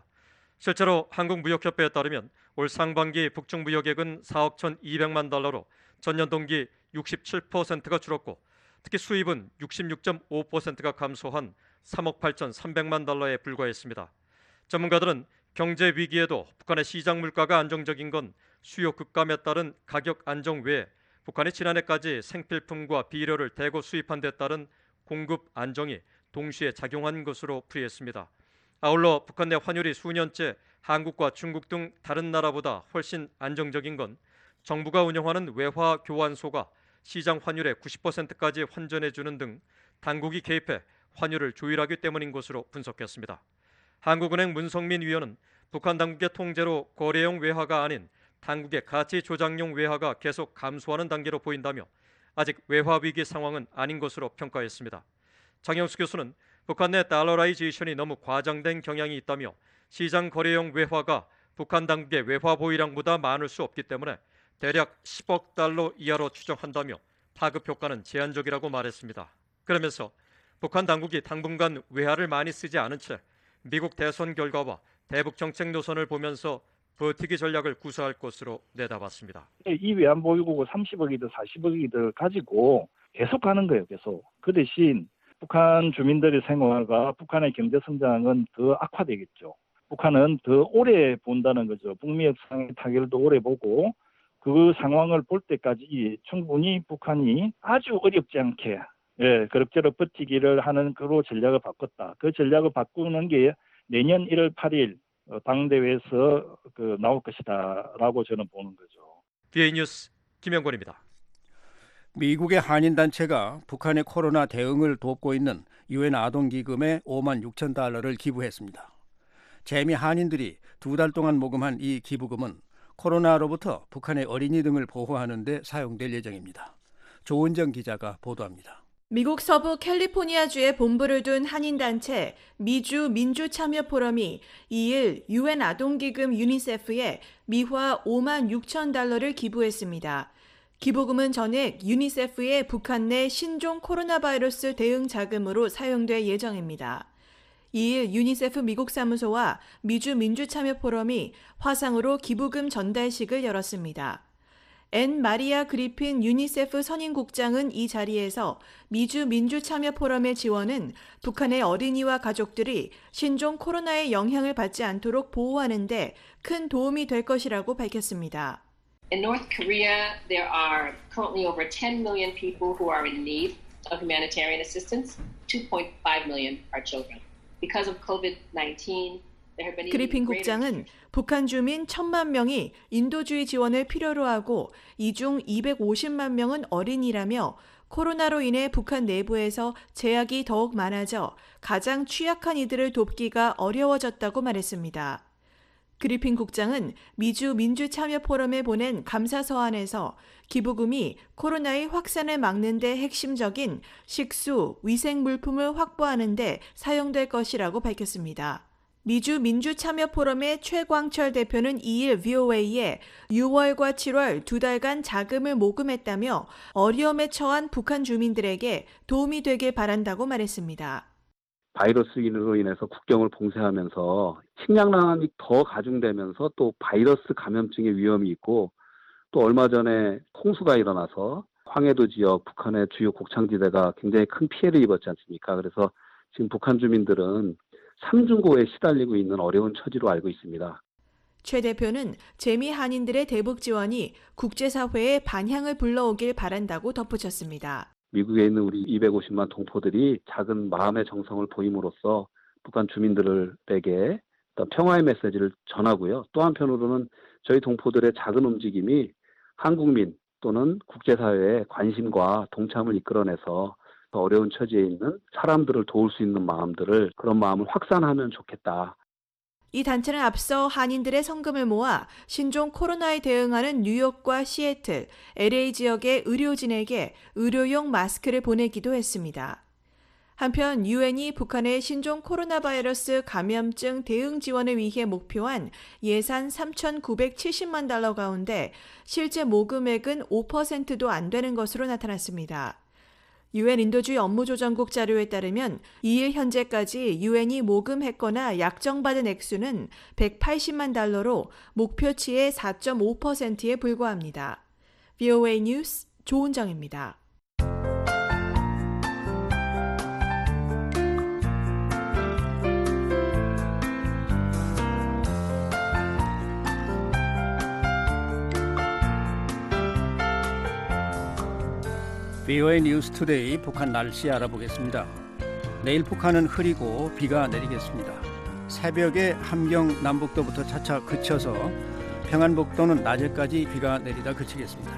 실제로 한국무역협회에 따르면 올 상반기 북중무역액은 사억 천이백만 달러로 전년 동기 육십칠 퍼센트가 줄었고 특히 수입은 육십육 점 오 퍼센트가 감소한 삼억 팔천삼백만 달러에 불과했습니다. 전문가들은 경제 위기에도 북한의 시장 물가가 안정적인 건 수요 급감에 따른 가격 안정 외에 북한이 지난해까지 생필품과 비료를 대거 수입한 데 따른 공급 안정이 동시에 작용한 것으로 풀이했습니다. 아울러 북한 내 환율이 수년째 한국과 중국 등 다른 나라보다 훨씬 안정적인 건 정부가 운영하는 외화 교환소가 시장 환율의 구십 퍼센트까지 환전해주는 등 당국이 개입해 환율을 조율하기 때문인 것으로 분석했습니다. 한국은행 문성민 위원은 북한 당국의 통제로 거래용 외화가 아닌 당국의 가치 조작용 외화가 계속 감소하는 단계로 보인다며 아직 외화 위기 상황은 아닌 것으로 평가했습니다. 장영수 교수는 북한 내 달러라이제이션이 너무 과장된 경향이 있다며 시장 거래용 외화가 북한 당국의 외화 보유량보다 많을 수 없기 때문에 대략 십억 달러 이하로 추정한다며 파급 효과는 제한적이라고 말했습니다. 그러면서 북한 당국이 당분간 외화를 많이 쓰지 않은 채 미국 대선 결과와 대북 정책 노선을 보면서 버티기 전략을 구사할 것으로 내다봤습니다. 이 외환 보유국을 삼십억이든 사십억이든 가지고 계속 가는 거예요. 계속. 그 대신 북한 주민들의 생활과 북한의 경제 성장은 더 악화되겠죠. 북한은 더 오래 본다는 거죠. 북미 협상의 타결도 오래 보고 그 상황을 볼 때까지 충분히 북한이 아주 어렵지 않게 예, 그럭저럭 버티기를 하는 그로 전략을 바꿨다. 그 전략을 바꾸는 게 내년 일월 팔일 당대회에서 그 나올 것이다라고 저는 보는 거죠. 디에이 뉴스 김영권입니다. 미국의 한인단체가 북한의 코로나 대응을 돕고 있는 유엔 아동기금에 오만 육천 달러를 기부했습니다. 재미 한인들이 두 달 동안 모금한 이 기부금은 코로나로부터 북한의 어린이 등을 보호하는 데 사용될 예정입니다. 조은정 기자가 보도합니다. 미국 서부 캘리포니아주에 본부를 둔 한인단체 미주 민주참여포럼이 이일 유엔 아동기금 유니세프에 미화 오만 육천 달러를 기부했습니다. 기부금은 전액 유니세프의 북한 내 신종 코로나 바이러스 대응 자금으로 사용될 예정입니다. 이일 유니세프 미국 사무소와 미주 민주참여포럼이 화상으로 기부금 전달식을 열었습니다. 앤 마리아 그리핀 유니세프 선임국장은 이 자리에서 미주 민주참여포럼의 지원은 북한의 어린이와 가족들이 신종 코로나의 영향을 받지 않도록 보호하는 데 큰 도움이 될 것이라고 밝혔습니다. In North Korea, there are currently over ten million people who are in need of humanitarian assistance. two point five million are children. Because of 코비드 나인틴, there have been 그리핀 국장은 북한 주민 천만 명이 인도주의 지원을 필요로 하고 이 중 이백오십만 명은 어린이라며 코로나로 인해 북한 내부에서 제약이 더욱 많아져 가장 취약한 이들을 돕기가 어려워졌다고 말했습니다. 그리핀 국장은 미주 민주참여포럼에 보낸 감사 서한에서 기부금이 코로나의 확산을 막는 데 핵심적인 식수, 위생물품을 확보하는 데 사용될 것이라고 밝혔습니다. 미주 민주참여포럼의 최광철 대표는 이일 브이오에이에 유월과 칠월 두 달간 자금을 모금했다며 어려움에 처한 북한 주민들에게 도움이 되길 바란다고 말했습니다. 바이러스로 인해서 국경을 봉쇄하면서 식량난이 더 가중되면서 또 바이러스 감염증의 위험이 있고 또 얼마 전에 홍수가 일어나서 황해도 지역, 북한의 주요 곡창지대가 굉장히 큰 피해를 입었지 않습니까? 그래서 지금 북한 주민들은 삼중고에 시달리고 있는 어려운 처지로 알고 있습니다. 최 대표는 재미 한인들의 대북 지원이 국제사회에 반향을 불러오길 바란다고 덧붙였습니다. 미국에 있는 우리 이백오십만 동포들이 작은 마음의 정성을 보임으로써 북한 주민들에게 평화의 메시지를 전하고요. 또 한편으로는 저희 동포들의 작은 움직임이 한국민 또는 국제사회의 관심과 동참을 이끌어내서 어려운 처지에 있는 사람들을 도울 수 있는 마음들을 그런 마음을 확산하면 좋겠다. 이 단체는 앞서 한인들의 성금을 모아 신종 코로나에 대응하는 뉴욕과 시애틀, 엘에이 지역의 의료진에게 의료용 마스크를 보내기도 했습니다. 한편 유엔이 북한의 신종 코로나 바이러스 감염증 대응 지원을 위해 목표한 예산 삼천구백칠십만 달러 가운데 실제 모금액은 오 퍼센트도 안 되는 것으로 나타났습니다. 유엔 인도주의 업무조정국 자료에 따르면 이일 현재까지 유엔이 모금했거나 약정받은 액수는 백팔십만 달러로 목표치의 사 점 오 퍼센트에 불과합니다. 브이오에이 뉴스 조은정입니다. 브이오에이 뉴스 투데이 북한 날씨 알아보겠습니다. 내일 북한은 흐리고 비가 내리겠습니다. 새벽에 함경 남북도부터 차차 그쳐서 평안북도는 낮에까지 비가 내리다 그치겠습니다.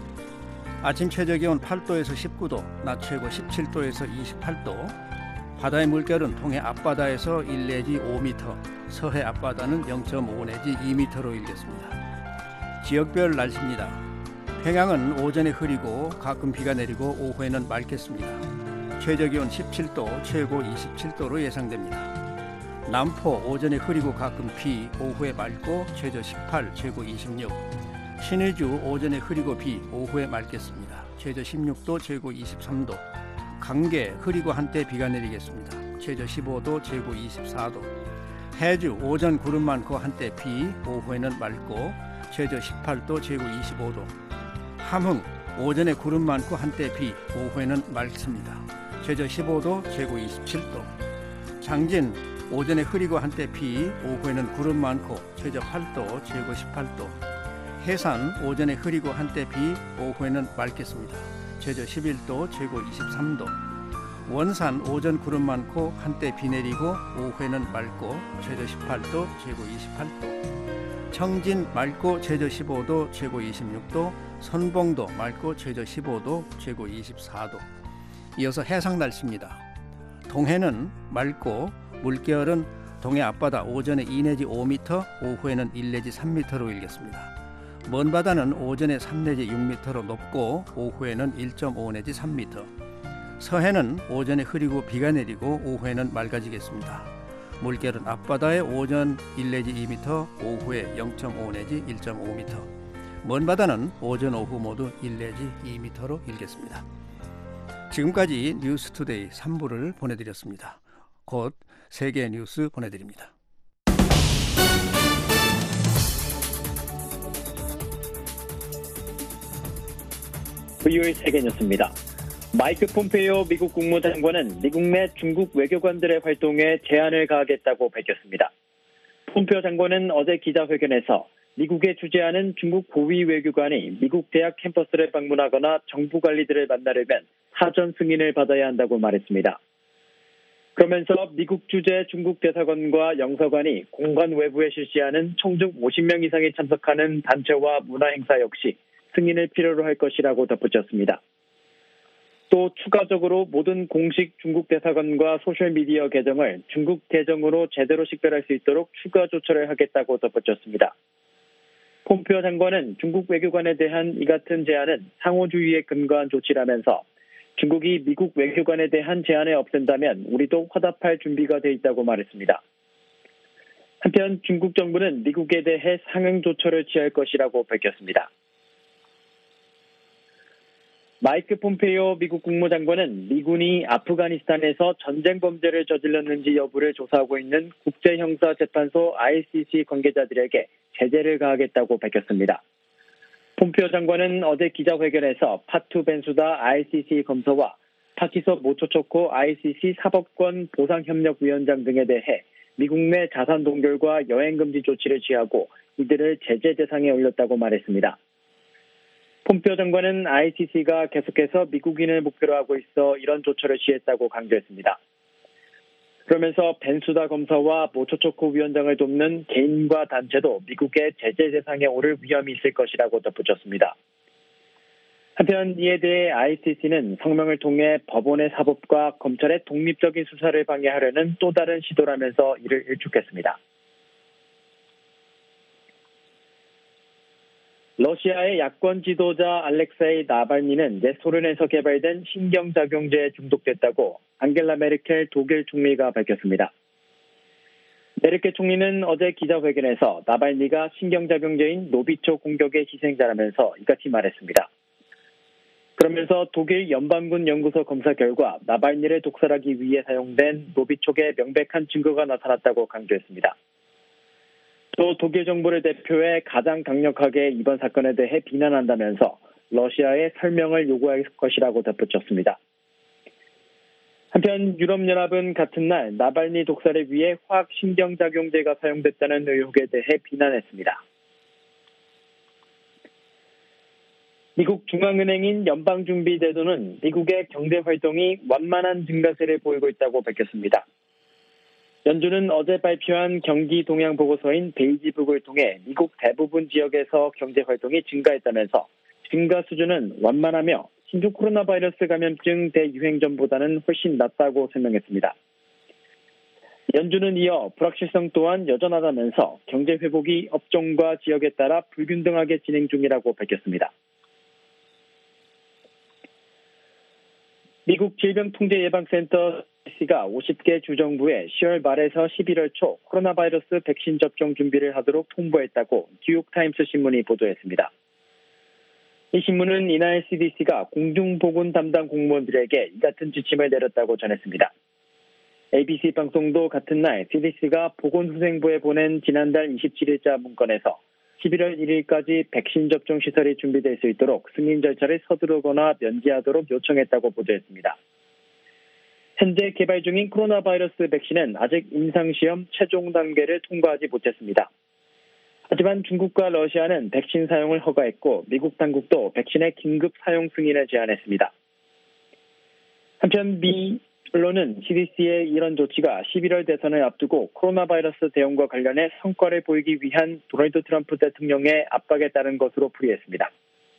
아침 최저기온 팔 도에서 십구 도, 낮 최고 십칠 도에서 이십팔 도, 바다의 물결은 동해 앞바다에서 일 내지 오 미터, 서해 앞바다는 영 점 오 내지 이 미터로 일겠습니다. 지역별 날씨입니다. 평양은 오전에 흐리고 가끔 비가 내리고 오후에는 맑겠습니다. 최저기온 십칠 도, 최고 이십칠 도로 예상됩니다. 남포 오전에 흐리고 가끔 비, 오후에 맑고 최저 십팔, 최고 이십육. 신의주 오전에 흐리고 비, 오후에 맑겠습니다. 최저 십육 도, 최고 이십삼 도. 강계 흐리고 한때 비가 내리겠습니다. 최저 십오 도, 최고 이십사 도. 해주 오전 구름 많고 한때 비, 오후에는 맑고 최저 십팔 도, 최고 이십오 도. 함흥 오전에 구름 많고 한때 비, 오후에는 맑습니다. 최저 십오 도, 최고 이십칠 도. 장진 오전에 흐리고 한때 비, 오후에는 구름 많고 최저 팔 도, 최고 십팔 도. 해산 오전에 흐리고 한때 비, 오후에는 맑겠습니다. 최저 십일 도, 최고 이십삼 도. 원산 오전 구름 많고 한때 비 내리고 오후에는 맑고 최저 십팔 도, 최고 이십팔 도. 청진 맑고 최저 십오 도, 최고 이십육 도. 선봉도 맑고 최저 십오 도, 최고 이십사 도. 이어서 해상 날씨입니다. 동해는 맑고 물결은 동해 앞바다 오전에 이 내지 오 미터, 오후에는 일 내지 삼 미터로 일겠습니다. 먼 바다는 오전에 삼 내지 육 미터로 높고 오후에는 일 점 오 내지 삼 미터. 서해는 오전에 흐리고 비가 내리고 오후에는 맑아지겠습니다. 물결은 앞바다에 오전 일 내지 이 미터, 오후에 영 점 오 내지 일 점 오 미터. 먼 바다는 오전 오후 모두 일 내지 이 미터로 일겠습니다. 지금까지 뉴스투데이 삼 부를 보내드렸습니다. 곧 세계 뉴스 보내드립니다. 브이오에이 세계 뉴스입니다. 마이크 폼페이오 미국 국무장관은 미국 내 중국 외교관들의 활동에 제한을 가하겠다고 밝혔습니다. 폼페이오 장관은 어제 기자회견에서 미국에 주재하는 중국 고위 외교관이 미국 대학 캠퍼스를 방문하거나 정부 관리들을 만나려면 사전 승인을 받아야 한다고 말했습니다. 그러면서 미국 주재 중국 대사관과 영사관이 공관 외부에 실시하는 총중 오십 명 이상이 참석하는 단체와 문화행사 역시 승인을 필요로 할 것이라고 덧붙였습니다. 또 추가적으로 모든 공식 중국 대사관과 소셜미디어 계정을 중국 계정으로 제대로 식별할 수 있도록 추가 조처를 하겠다고 덧붙였습니다. 폼페이오 장관은 중국 외교관에 대한 이 같은 제안은 상호주의에 근거한 조치라면서 중국이 미국 외교관에 대한 제한을 없앤다면 우리도 화답할 준비가 돼 있다고 말했습니다. 한편 중국 정부는 미국에 대해 상응 조처를 취할 것이라고 밝혔습니다. 마이크 폼페이오 미국 국무장관은 미군이 아프가니스탄에서 전쟁 범죄를 저질렀는지 여부를 조사하고 있는 국제형사재판소 아이씨씨 관계자들에게 제재를 가하겠다고 밝혔습니다. 폼페오 장관은 어제 기자회견에서 파투 벤수다 아이씨씨 검사와 타키소 모토초코 아이씨씨 사법권 보상협력위원장 등에 대해 미국 내 자산 동결과 여행 금지 조치를 취하고 이들을 제재 대상에 올렸다고 말했습니다. 폼페오 장관은 아이씨씨가 계속해서 미국인을 목표로 하고 있어 이런 조처를 취했다고 강조했습니다. 그러면서 벤수다 검사와 모토초코 위원장을 돕는 개인과 단체도 미국의 제재 대상에 오를 위험이 있을 것이라고 덧붙였습니다. 한편 이에 대해 아이씨씨는 성명을 통해 법원의 사법과 검찰의 독립적인 수사를 방해하려는 또 다른 시도라면서 이를 일축했습니다. 러시아의 야권 지도자 알렉세이 나발니는 예소련에서 개발된 신경작용제에 중독됐다고 안겔라 메르켈 독일 총리가 밝혔습니다. 메르켈 총리는 어제 기자회견에서 나발니가 신경작용제인 노비초 공격의 희생자라면서 이같이 말했습니다. 그러면서 독일 연방군 연구소 검사 결과 나발니를 독살하기 위해 사용된 노비촉의 명백한 증거가 나타났다고 강조했습니다. 또 독일 정부를 대표해 가장 강력하게 이번 사건에 대해 비난한다면서 러시아에 설명을 요구할 것이라고 덧붙였습니다. 한편 유럽연합은 같은 날 나발니 독살을 위해 화학신경작용제가 사용됐다는 의혹에 대해 비난했습니다. 미국 중앙은행인 연방준비제도는 미국의 경제활동이 완만한 증가세를 보이고 있다고 밝혔습니다. 연준은 어제 발표한 경기 동향 보고서인 베이지북을 통해 미국 대부분 지역에서 경제활동이 증가했다면서 증가 수준은 완만하며 신종 코로나 바이러스 감염증 대유행 전보다는 훨씬 낮다고 설명했습니다. 연준은 이어 불확실성 또한 여전하다면서 경제 회복이 업종과 지역에 따라 불균등하게 진행 중이라고 밝혔습니다. 미국 질병통제예방센터 씨가 오십 개 주정부에 시월 말에서 십일월 초 코로나 바이러스 백신 접종 준비를 하도록 통보했다고 뉴욕타임스 신문이 보도했습니다. 이 신문은 이날 씨디씨가 공중보건 담당 공무원들에게 이 같은 지침을 내렸다고 전했습니다. 에이비씨 방송도 같은 날 씨디씨가 보건후생부에 보낸 지난달 이십칠일자 문건에서 십일월 일일까지 백신 접종 시설이 준비될 수 있도록 승인 절차를 서두르거나 면제하도록 요청했다고 보도했습니다. 현재 개발 중인 코로나 바이러스 백신은 아직 임상시험 최종 단계를 통과하지 못했습니다. 하지만 중국과 러시아는 백신 사용을 허가했고 미국 당국도 백신의 긴급 사용 승인을 제안했습니다. 한편 미 언론은 씨디씨의 이런 조치가 십일월 대선을 앞두고 코로나 바이러스 대응과 관련해 성과를 보이기 위한 도널드 트럼프 대통령의 압박에 따른 것으로 풀이했습니다.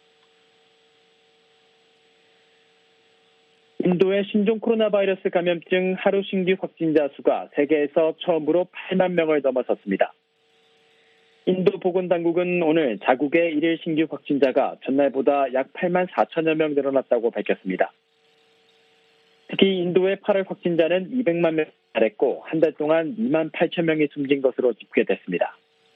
인도의 신종 코로나 바이러스 감염증 하루 신규 확진자 수가 세계에서 처음으로 팔만 명을 넘어섰습니다. 인도 보건당국은 오늘 자국의 일일 신규 확진자가 전날보다 약 팔만 사천여 명 늘어났다고 밝혔습니다. 특히 인도의 팔월 확진자는 이백만 명에 달했고 한 달 동안 이만 팔천 명이 숨진 것으로 집계됐습니다.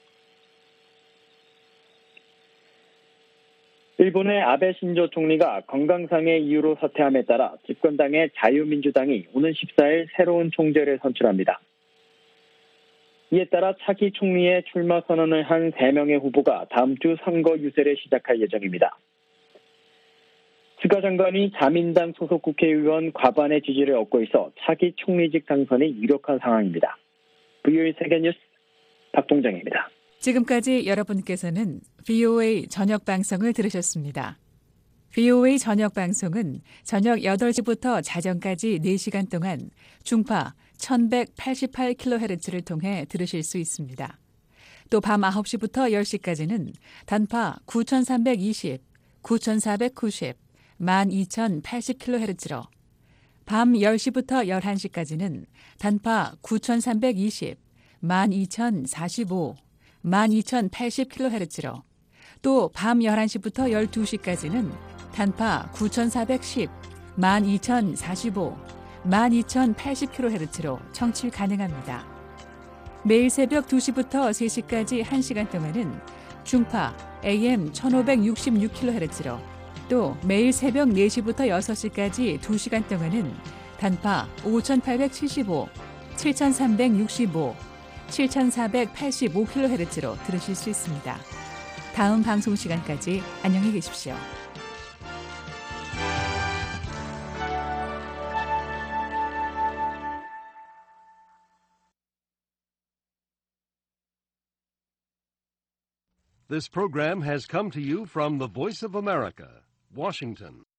일본의 아베 신조 총리가 건강상의 이유로 사퇴함에 따라 집권당의 자유민주당이 오는 십사일 새로운 총재를 선출합니다. 이에 따라 차기 총리의 출마 선언을 한 세 명의 후보가 다음 주 선거 유세를 시작할 예정입니다. 스가 장관이 자민당 소속 국회의원 과반의 지지를 얻고 있어 차기 총리직 당선이 유력한 상황입니다. 브이오에이 세계뉴스 박동정입니다. 지금까지 여러분께서는 브이오에이 저녁 방송을 들으셨습니다. 브이오에이 저녁 방송은 저녁 여덟 시부터 자정까지 네 시간 동안 중파 천백팔십팔 킬로헤르츠를 통해 들으실 수 있습니다. 또 밤 아홉 시부터 열 시까지는 단파 구천삼백이십, 구천사백구십, 만 이천팔십 킬로헤르츠로 밤 열 시부터 열한 시까지는 단파 구천삼백이십, 만 이천사십오, 만 이천팔십 킬로헤르츠로 또 밤 열한 시부터 열두 시까지는 단파 구천사백십, 만 이천사십오, 만 이천팔십 킬로헤르츠로 청취 가능합니다. 매일 새벽 두 시부터 세 시까지 한 시간 동안은 중파 에이엠 천오백육십육 킬로헤르츠로 또 매일 새벽 네 시부터 여섯 시까지 두 시간 동안은 단파 오천팔백칠십오, 칠천삼백육십오, 칠천사백팔십오 킬로헤르츠로 들으실 수 있습니다. 다음 방송 시간까지 안녕히 계십시오. This program has come to you from the Voice of America, Washington.